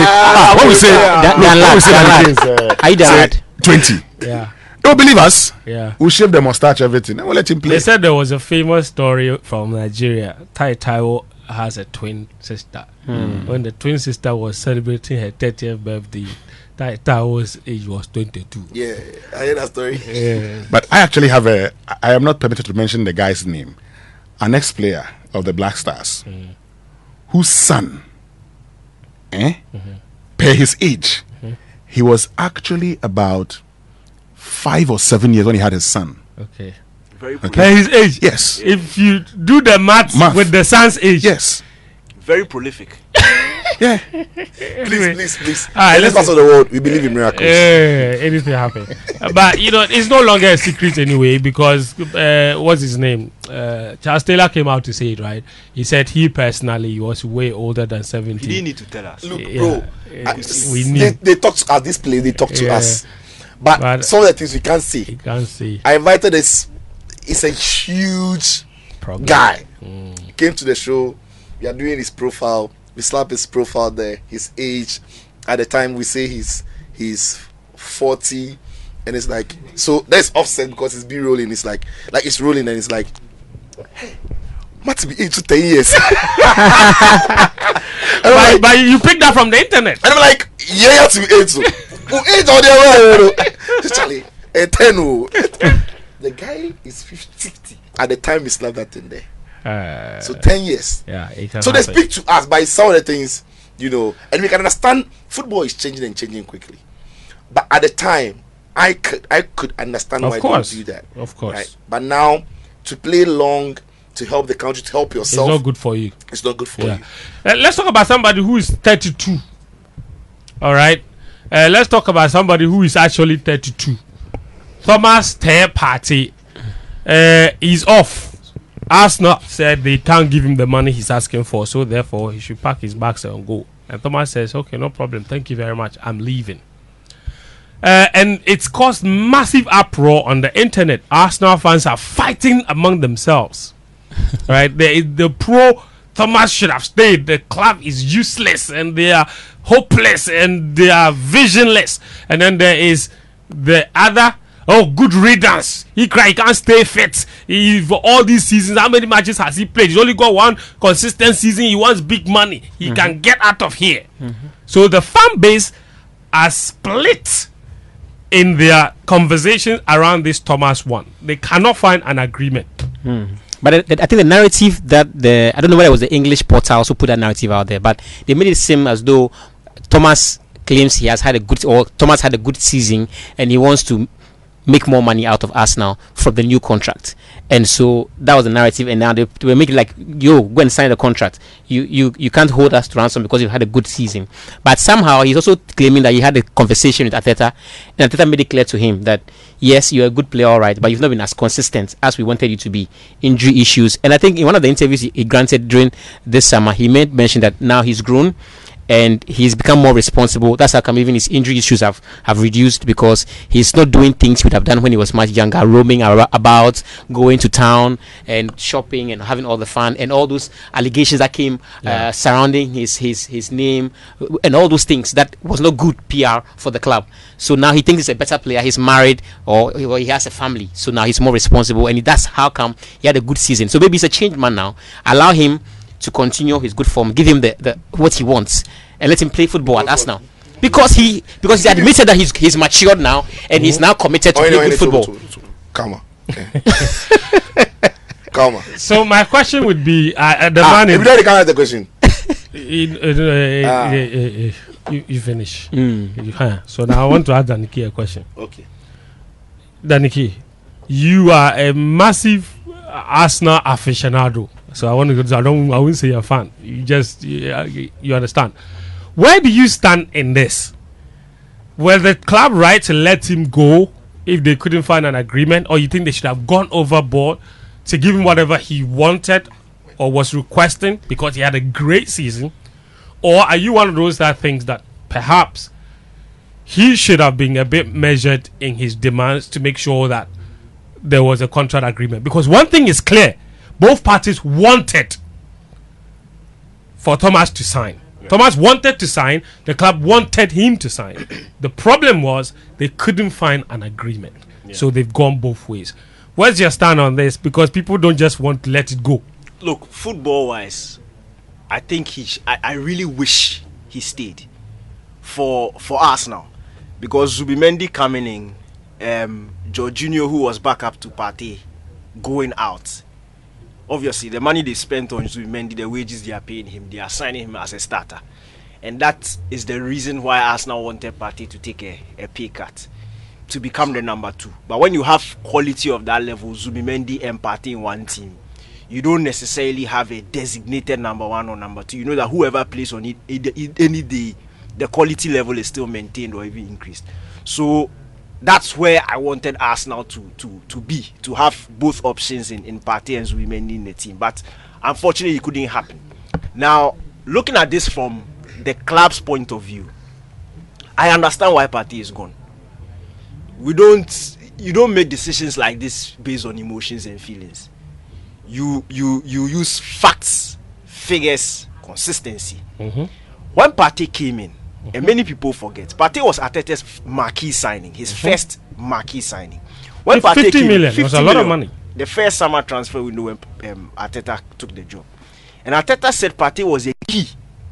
Dan 20. Yeah. Don't believe us. Yeah. We'll shave the mustache, everything, and we'll let him play. They said there was a famous story from Nigeria. Taiwo has a twin sister. When the twin sister was celebrating her 30th birthday, Taiwo's age was 22. Yeah, I heard that story. Yeah. But I actually have I am not permitted to mention the guy's name. An ex-player of the Black Stars, whose son, per his age, he was actually about 5 or 7 years when he had his son. Okay. Very Per his age? Yes. If you do the math with the son's age. Yes. Very prolific. Yeah. Please. Right, in this part of the world, we believe in miracles. Anything happen. But it's no longer a secret anyway, because what's his name? Charles Taylor came out to say it, right? He said he personally was way older than 17. He didn't need to tell us. Look, bro, we knew. They talk to us. This place, they talk to us. But some of the things we can't see. You can't see. I invited this. It's a huge guy. He came to the show. We are doing his profile. We slap his profile there. His age. At the time, we say he's 40, and it's like, so that's offset because it's be rolling. It's like it's rolling, and it's like, hey, must be 8 to 10 years. But you picked that from the internet. And I'm like, yeah, to be 8 to 8 on the way. Charlie, 10. The guy is 50 at the time we slapped that in there. So 10 years. Yeah. So they speak to us by some of the things, and we can understand football is changing and changing quickly. But at the time, I could understand why they do that. Of course. Right? But now, to play long, to help the country, to help yourself, it's not good for you. It's not good for you. Let's talk about somebody who is 32. All right. Let's talk about somebody who is actually 32. Thomas Partey is off. Arsenal said they can't give him the money he's asking for, so therefore he should pack his bags and go. And Thomas says, okay, no problem, thank you very much, I'm leaving. And it's caused massive uproar on the internet. Arsenal fans are fighting among themselves. Right? The pro Thomas should have stayed. The club is useless and they are hopeless and they are visionless. And then there is the other, good riddance. He can't stay fit. For all these seasons, how many matches has he played? He's only got one consistent season. He wants big money. He can get out of here. So the fan base are split in their conversation around this Thomas one. They cannot find an agreement. But I think the narrative that I don't know whether it was the English portals who put that narrative out there, but they made it seem as though Thomas claims Thomas had a good season and he wants to make more money out of Arsenal from the new contract. And so that was the narrative, and now they were making like, yo, go and sign the contract. You can't hold us to ransom because you had a good season. But somehow he's also claiming that he had a conversation with Arteta, and Arteta made it clear to him that yes, you're a good player, all right, but you've not been as consistent as we wanted you to be. Injury issues. And I think in one of the interviews he granted during this summer, he made mention that now he's grown and he's become more responsible. That's how come even his injury issues have reduced, because he's not doing things he would have done when he was much younger, roaming about, going to town and shopping and having all the fun, and all those allegations that came surrounding his name and all those things. That was not good PR for the club. So now he thinks he's a better player. He's married or he has a family, so now he's more responsible, and that's how come he had a good season. So maybe he's a changed man now. Allow him to continue his good form, give him the what he wants, and let him play football at Arsenal, because he admitted that he's matured now and he's now committed to play good football. Come on. So my question would be, the man. If you don't answer the question, you finish. So now I want to ask Daniki a question. Okay. Daniki, you are a massive Arsenal aficionado. So I want to go. I wouldn't say you're a fan. You understand. Where do you stand in this? Were the club right to let him go if they couldn't find an agreement, or you think they should have gone overboard to give him whatever he wanted or was requesting because he had a great season? Or are you one of those that thinks that perhaps he should have been a bit measured in his demands to make sure that there was a contract agreement? Because one thing is clear. Both parties wanted for Thomas to sign. Yeah. Thomas wanted to sign. The club wanted him to sign. The problem was they couldn't find an agreement. Yeah. So they've gone both ways. Where's your stand on this? Because people don't just want to let it go. Look, football-wise, I think I really wish he stayed for Arsenal, because Zubimendi coming in, Jorginho, who was back up to Partey, going out. Obviously, the money they spent on Zubimendi, the wages they are paying him, they are signing him as a starter. And that is the reason why Arsenal wanted Partey to take a pay cut, to become the number 2. But when you have quality of that level, Zubimendi and Partey in one team, you don't necessarily have a designated number 1 or number 2. You know that whoever plays on it, any day, the quality level is still maintained or even increased. So that's where I wanted Arsenal to have both options in Partey and Zubimendi in the team. But unfortunately, it couldn't happen. Now, looking at this from the club's point of view, I understand why Partey is gone. You don't make decisions like this based on emotions and feelings. You use facts, figures, consistency. When Partey came in, and many people forget, Partey was Arteta's marquee signing, his first marquee signing. When Partey 50 came, million, 50 was a lot of money. The first summer transfer window when Arteta took the job. And Arteta said Partey was a key.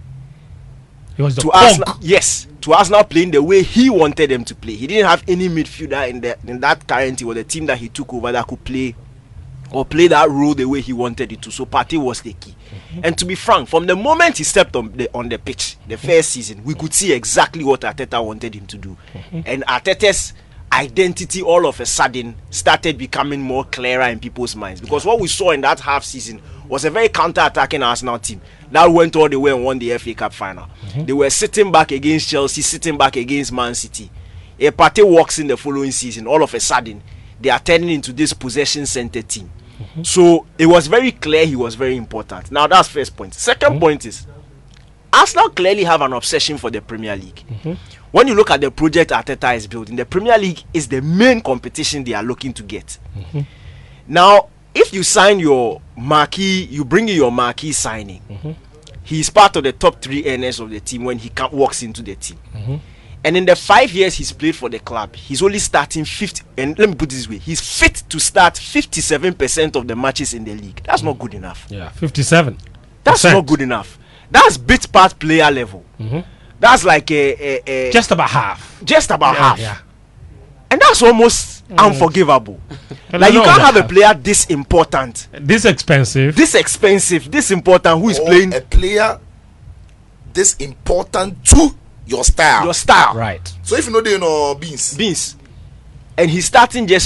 He was the to Arsenal, yes, to Arsenal playing the way he wanted them to play. He didn't have any midfielder in that current team or the team that he took over that could play or play that role the way he wanted it to. So Partey was the key. And to be frank, from the moment he stepped on the pitch, the first season, we could see exactly what Arteta wanted him to do. And Arteta's identity all of a sudden started becoming more clearer in people's minds, because what we saw in that half season was a very counter-attacking Arsenal team that went all the way and won the FA Cup final. They were sitting back against Chelsea, sitting back against Man City. A Partey walks in the following season, all of a sudden they are turning into this possession center team. So it was very clear he was very important. Now that's first point. Second point is Arsenal clearly have an obsession for the Premier League. When you look at the project Arteta is building, the Premier League is the main competition they are looking to get. Now, if you sign your marquee, you bring in your marquee signing, he's part of the top 3 earners of the team when he walks into the team. And in the 5 years he's played for the club, he's only starting 50, and let me put it this way, he's fit to start 57% of the matches in the league. That's not good enough. Yeah, 57. That's not good enough. That's bit part player level. That's like just about half. Just about half. Yeah. And that's almost unforgivable. Like you can't have a player this important, this expensive, this important who is playing a player this important to your style. Right. So if you know they know beans, and he's starting just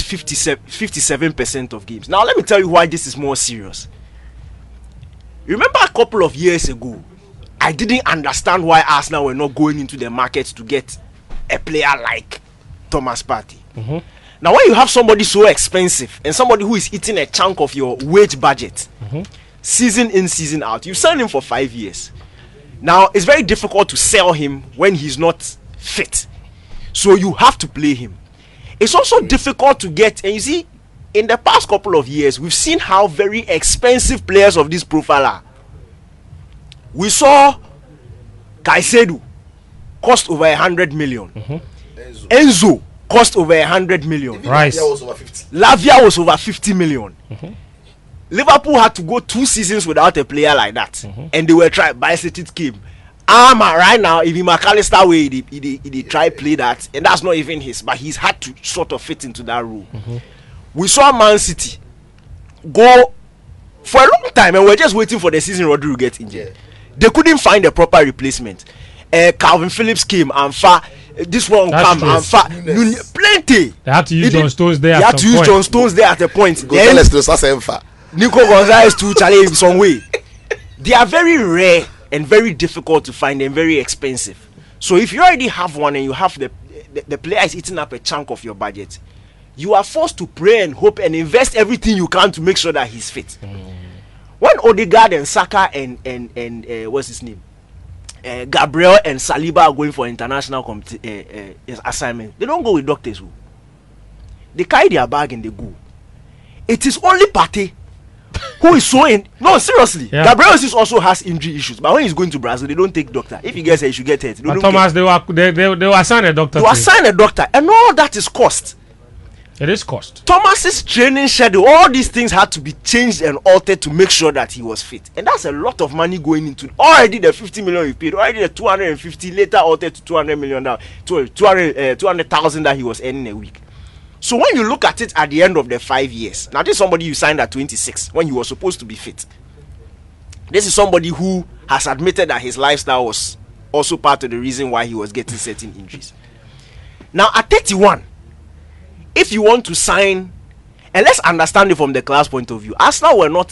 57% of games. Now let me tell you why this is more serious. Remember a couple of years ago, I didn't understand why Arsenal were not going into the market to get a player like Thomas Partey. Now when you have somebody so expensive and somebody who is eating a chunk of your wage budget, season in, season out, you sign him for 5 years. Now it's very difficult to sell him when he's not fit, so you have to play him. It's also difficult to get, and you see, in the past couple of years, we've seen how very expensive players of this profile are. We saw Caicedo cost over 100 million. Enzo cost over 100 million. Rice was over 50. Lavia was over 50 million. Liverpool had to go 2 seasons without a player like that, and they were trying. Bicetit came. Right now, if McAllister way, he try play that, and that's not even his, but he's had to sort of fit into that role. We saw Man City go for a long time, and we're just waiting for the season Rodri to get injured. They couldn't find a proper replacement. Calvin Phillips came and this one come and plenty. They had to use John Stones there. They had to use John Stones there at a point. Nico Gonzalez to challenge some way. They are very rare and very difficult to find and very expensive. So if you already have one and you have the player is eating up a chunk of your budget, you are forced to pray and hope and invest everything you can to make sure that he's fit. When Odegaard and Saka and what's his name, Gabriel and Saliba are going for international assignment, they don't go with doctors. They carry their bag and they go. It is only Partey who is so in. No, seriously. Yeah. Gabriel also has injury issues, but when he's going to Brazil, they don't take doctor. If he gets hurt, he should get hurt. But Thomas, they will assign a doctor. They will assign a doctor, and all that is cost. It is cost. Thomas's training schedule, all these things had to be changed and altered to make sure that he was fit, and that's a lot of money going into already the 50 million you paid, already the 250 later altered to 200 million down, 200,000 that he was earning a week. So when you look at it at the end of the 5 years, now this is somebody you signed at 26 when you were supposed to be fit. This is somebody who has admitted that his lifestyle was also part of the reason why he was getting certain injuries. Now at 31, if you want to sign, and let's understand it from the class point of view, Arsenal were not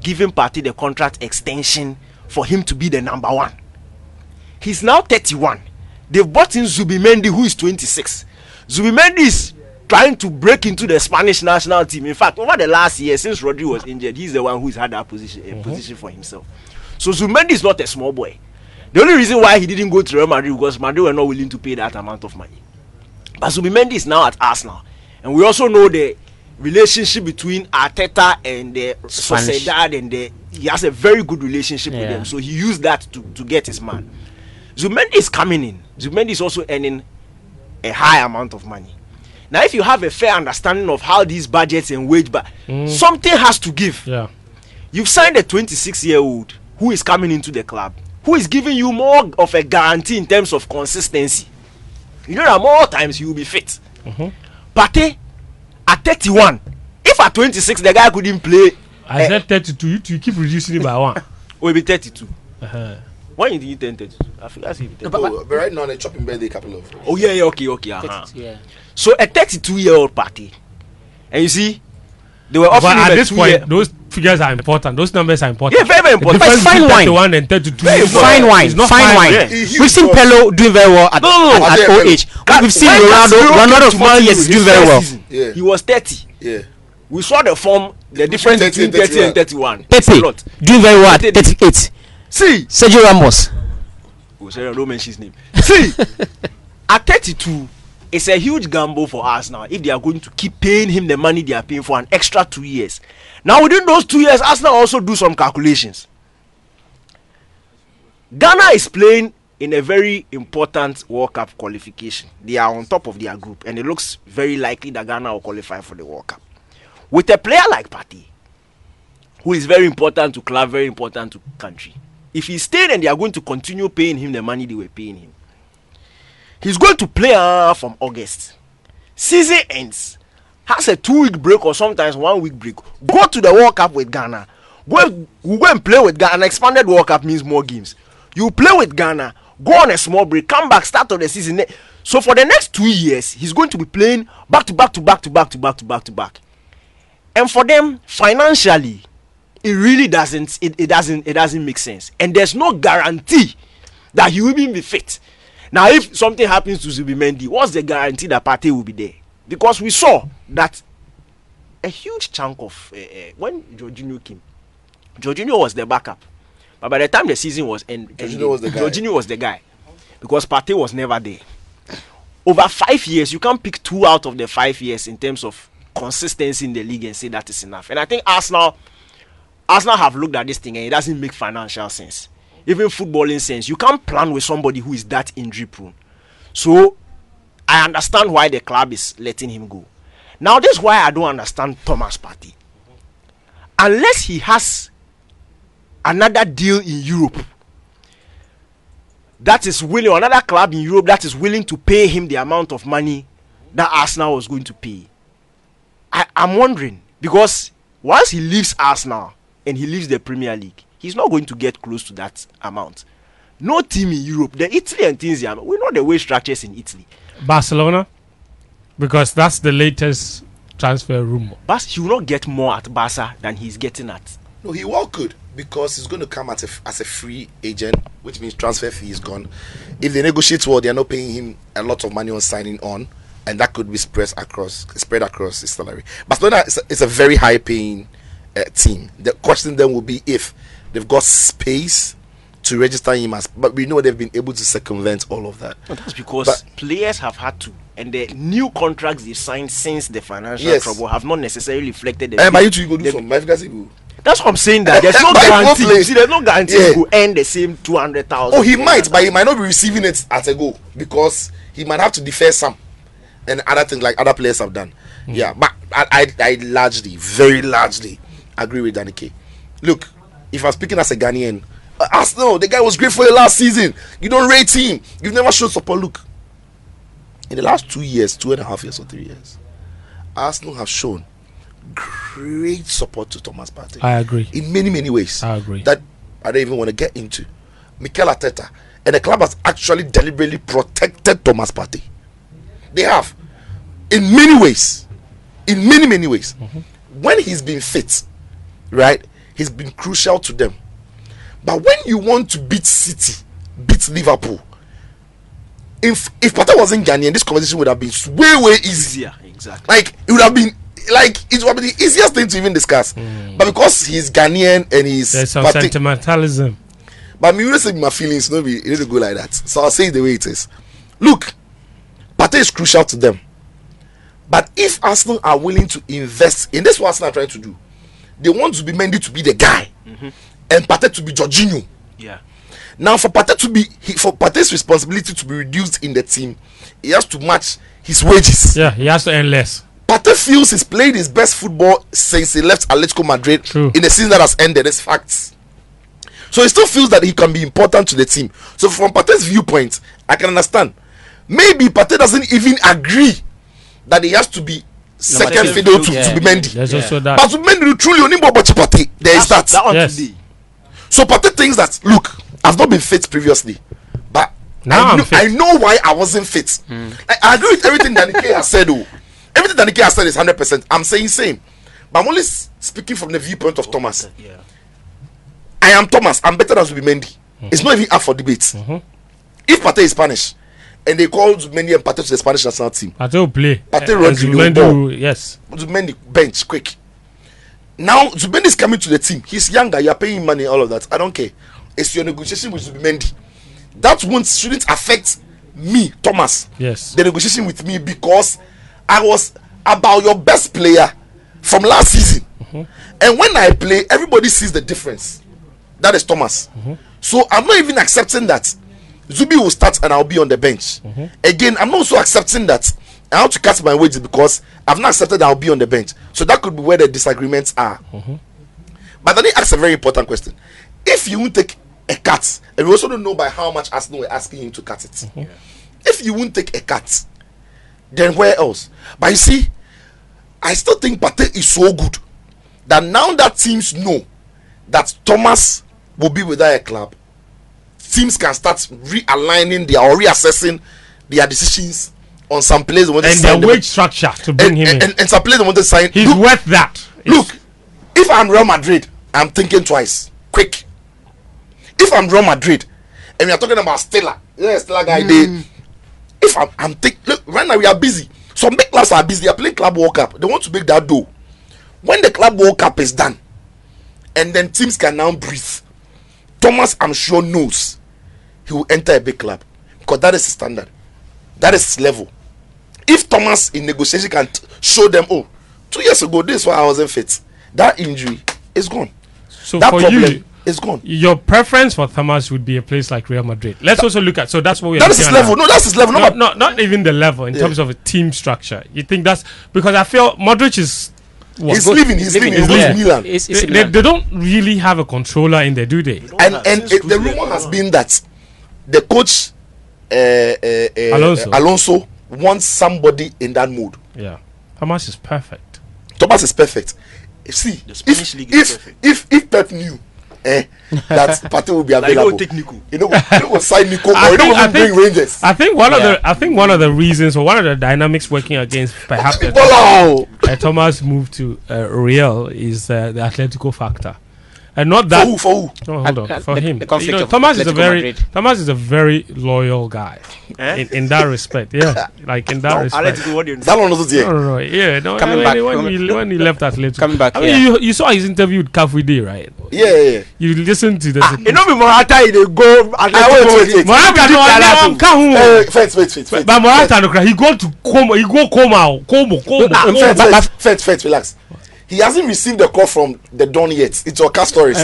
giving Partey the contract extension for him to be the number one. He's now 31. They've bought in Zubimendi, who is 26. Zubimendi is trying to break into the Spanish national team. In fact, over the last year, since Rodri was injured, he's the one who's had that position for himself. So Zubimendi is not a small boy. The only reason why he didn't go to Real Madrid was Madrid were not willing to pay that amount of money. But Zubimendi is now at Arsenal. And we also know the relationship between Arteta and the Sociedad, and he has a very good relationship with them. So he used that to get his man. Zubimendi is coming in. Zubimendi is also earning a high amount of money. Now, if you have a fair understanding of how these budgets and wage, something has to give. Yeah. You've signed a 26-year-old who is coming into the club, who is giving you more of a guarantee in terms of consistency. You know that more times he will be fit. Partey at 31, if at 26 the guy couldn't play. I said 32. You keep reducing it by one. Will be 32. When did you turn 32? I forgot. But right now they're chopping birthday couple of. Oh yeah, okay. Yeah. So a 32-year-old Partey, and you see, they were offering at this point. Those figures are important. Those numbers are important. Yeah, very, very important. But it's fine wine. 31 and 32. Fine wine. It's not fine wine. Yeah. We've seen Pello doing very well at OH. We've seen Ronaldo for 4 years is doing very well. Yeah. He was 30. Yeah. We saw the form, the difference between 30 and 31. Pepe doing very well at 38. See, Sergio Ramos. Don't mention his name. See, at 32, it's a huge gamble for Arsenal if they are going to keep paying him the money they are paying for an extra 2 years. Now, within those 2 years, Arsenal also do some calculations. Ghana is playing in a very important World Cup qualification. They are on top of their group, and it looks very likely that Ghana will qualify for the World Cup. With a player like Partey, who is very important to club, very important to country, if he stayed and they are going to continue paying him the money they were paying him, he's going to play from August. Season ends, has a 2-week break or sometimes 1 week break. Go to the World Cup with Ghana. Go and play with Ghana. Expanded World Cup means more games. You play with Ghana, go on a small break, come back, start of the season. So for the next 2 years, he's going to be playing back to back to back to back to back to back to back. And for them, financially, it really doesn't. It doesn't make sense. And there's no guarantee that he will be fit. Now, if something happens to Zubimendi, what's the guarantee that Partey will be there? Because we saw that a huge chunk of when Jorginho came, Jorginho was the backup. But by the time the season was ended, Jorginho was the guy. Because Partey was never there. Over 5 years, you can't pick 2 out of the 5 years in terms of consistency in the league and say that is enough. And I think Arsenal have looked at this thing and it doesn't make financial sense. Even footballing sense. You can't plan with somebody who is that injury prone. So I understand why the club is letting him go. Now this is why I don't understand Thomas Partey. Unless he has another deal in Europe that is willing, another club in Europe that is willing to pay him the amount of money that Arsenal was going to pay. I'm wondering, because once he leaves Arsenal and he leaves the Premier League, he's not going to get close to that amount. No team in Europe, the Italy and things, we know the wage structures in Italy. Barcelona, because that's the latest transfer rumor. But he will not get more at Barca than he's getting at. No, he well could, because he's going to come as a free agent, which means transfer fee is gone. If they negotiate well, they are not paying him a lot of money on signing on, and that could be spread across his salary. Barcelona is a very high paying team. The question then will be if they've got space to register him as, but we know they've been able to circumvent all of that. No, that's because players have had to, and the new contracts they signed since the financial trouble have not necessarily reflected the. That's what I'm saying. That there's no guarantee. See, there's no guarantee he will earn the same 200,000. Oh, he might, but he might not be receiving it at a go because he might have to defer some and other things like other players have done. Yeah, but I largely, very largely agree with Danny K. Look, if I'm speaking as a Ghanaian, Arsenal, the guy was great for the last season. You don't rate him. You've never showed support. Look, in the last 2 years, 2.5 years or 3 years, Arsenal have shown great support to Thomas Partey. I agree. In many, many ways. I agree. That I don't even want to get into. Mikel Arteta and the club has actually deliberately protected Thomas Partey. They have. In many ways. In many, many ways. When he's been fit, right, he's been crucial to them. But when you want to beat City, beat Liverpool, if Partey wasn't Ghanaian, this conversation would have been way easier. Exactly. Like it would have been the easiest thing to even discuss. But because he's Ghanaian and there's some sentimentalism. But me, you say my feelings, it need to go like that. So I'll say it the way it is. Look, Partey is crucial to them. But if Arsenal are willing to invest in this, what Arsenal are trying to do, they want to be Mendy to be the guy, and Partey to be Jorginho. Yeah. Now, for Partey's responsibility to be reduced in the team, he has to match his wages. Yeah, he has to earn less. Partey feels he's played his best football since he left Atletico Madrid. True. In the season that has ended. It's facts. So he still feels that he can be important to the team. So from Partey's viewpoint, I can understand. Maybe Partey doesn't even agree that he has to be second fiddle to be Mendy. There's also that. But to Mendy, truly, only more Partey. There is that. Today. So Partey thinks that, look, I've not been fit previously, but now I know why I wasn't fit. I agree with everything Danny K has said. Everything Danny K has said is 100%. I'm saying same, but I'm only speaking from the viewpoint of Thomas. I am Thomas. I'm better than Zubimendi. It's not even up for debate. If Partey is Spanish and they call Zubimendi and Partey to the Spanish national team, Partey will play. Partey runs the ball. Yes. Zubimendi bench quick. Now Zubimendi is coming to the team. He's younger. You are paying him money. All of that. I don't care. It's your negotiation with Zubimendi. That shouldn't affect me, Thomas. Yes. The negotiation with me, because I was about your best player from last season. And when I play, everybody sees the difference. That is Thomas. So I'm not even accepting that Zubi will start and I'll be on the bench. Again, I'm not also accepting that I have to cut my wages because I've not accepted that I'll be on the bench. So that could be where the disagreements are. But then he asks a very important question. If you won't take a cut, and we also don't know by how much Arsenal were asking him to cut it. If you won't take a cut, then where else? But you see, I still think Partey is so good that now that teams know that Thomas will be with their club, teams can start realigning or reassessing their decisions on some players and their wage structure to bring him in. And some players want to sign. He's worth that. Look, if I'm Real Madrid, I'm thinking twice. Quick. If I'm Real Madrid and we are talking about Stella, Stella guy there. If I'm thinking, look, right now we are busy. Some big clubs are busy. They are playing Club World Cup. They want to make that dough. When the Club World Cup is done, and then teams can now breathe, Thomas, I'm sure, knows he will enter a big club because that is his standard. That is his level. If Thomas in negotiation can show them, 2 years ago, this is why I wasn't fit. That injury is gone. So that for problem you, is gone. Your preference for Thomas would be a place like Real Madrid. Let's also look at. So that's what we are. That is his level. No, that's his level. Not even the level in terms of a team structure. You think that's because I feel Modric is. He's leaving. He's leaving. He's going to Milan. They don't really have a controller in there, do they? And the rumor has been that the coach Alonso wants somebody in that mood. Yeah, Thomas is perfect. Thomas is perfect. See, the Spanish league is perfect. If Pep knew that Partey will be available, he will sign Nico or he don't bring Rangers. I think one of the reasons or one of the dynamics working against perhaps Thomas move to Real is the Atletico factor. And not that for who? No, hold on. For him, Thomas is a very loyal guy in that respect. Yeah, like in that respect. That one also there. No. Yeah, no. Coming back when he left Atletico, coming back. I mean, you saw his interview with Cafude, right? Yeah. You listened to the. You know me, Morata. They go. Wait. Morata no. Wait. But Morata he go to Como. He go Como. Fence, relax. He hasn't received the call from the Don yet. It's your cast stories. Do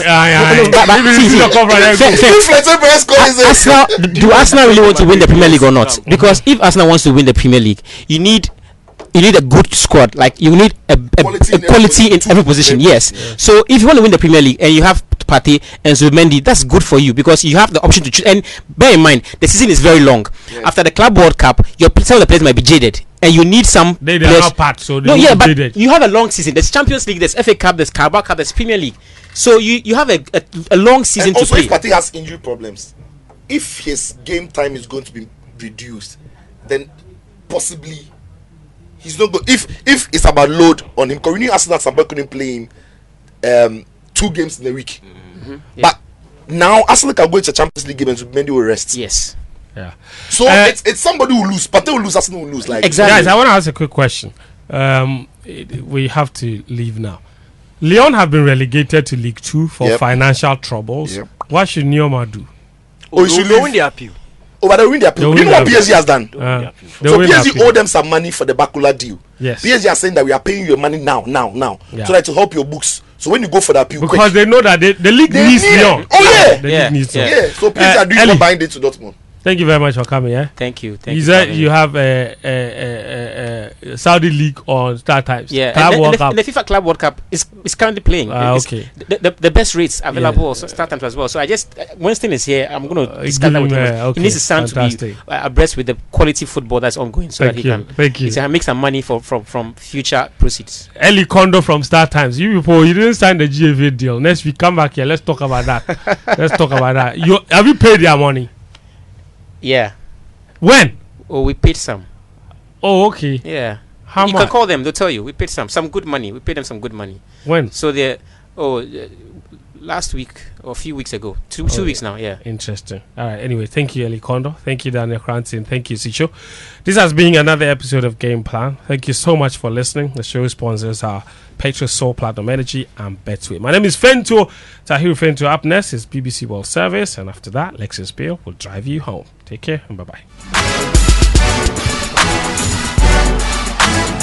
Arsenal really want to win the Premier League or not? Because if Arsenal wants to win the Premier League, you need a good squad. Like you need a quality in every position. Yes. So if you want to win the Premier League and you have Partey and Zubimendi, that's good for you because you have the option to choose. And bear in mind, the season is very long. After the Club World Cup, some of the players might be jaded, and you need some. They're not part, so but you have a long season. There's Champions League, there's FA Cup, there's Carabao Cup, there's Premier League. So you have a long season and to play. Also, if Partey has injury problems, if his game time is going to be reduced, then possibly he's not good. If it's about load on him, because we knew Arsenal at some point couldn't play him 2 games in a week. But now Arsenal can go into Champions League games and Mendy will rest. Yes. Yeah. So it's somebody who will lose. Partey will lose, Arsenal will lose. Like exactly. Guys, I want to ask a quick question. We have to leave now. Lyon have been relegated to League 2 for financial troubles. What should Neoma do? You should win the appeal. But they win the appeal. You know what PSG has done? So PSG owe them some money for the Bakula deal. Yes. PSG are saying that we are paying your money now. So that to help your books. So when you go for the appeal, because they know that the league needs Lyon. The league needs Lyon. Yeah. So PSG are doing more buying it to Dortmund. Thank you very much for coming. Thank you. You said you have Saudi League on Star Times. Yeah, Club World Cup. The FIFA Club World Cup is currently playing. Okay. The best rates available also Star Times as well. So I just Winston is here. I'm going to discuss that with him. Okay. He needs to stand to be abreast with the quality football that's ongoing, so that he can make some money from future proceeds. Eli Kondo from Star Times. You people, you didn't sign the GFA deal. Next week, come back here. Let's talk about that. Have you paid their money? Yeah. When? Oh, we paid some. Oh, okay. Yeah. How much? You can call them. They'll tell you. We paid some good money. We paid them some good money. When? So last week or a few weeks ago. Two weeks now. Yeah. Interesting. All right. Anyway, thank you, Eli Kondo. Thank you, Daniel Cranton. Thank you, Sicho. This has been another episode of Game Plan. Thank you so much for listening. The show sponsors are Petrosol Platinum Energy and Betway. My name is Fento Tahiru Fento. Up next is BBC World Service, and after that, Lexus Bill will drive you home. Take care and bye-bye.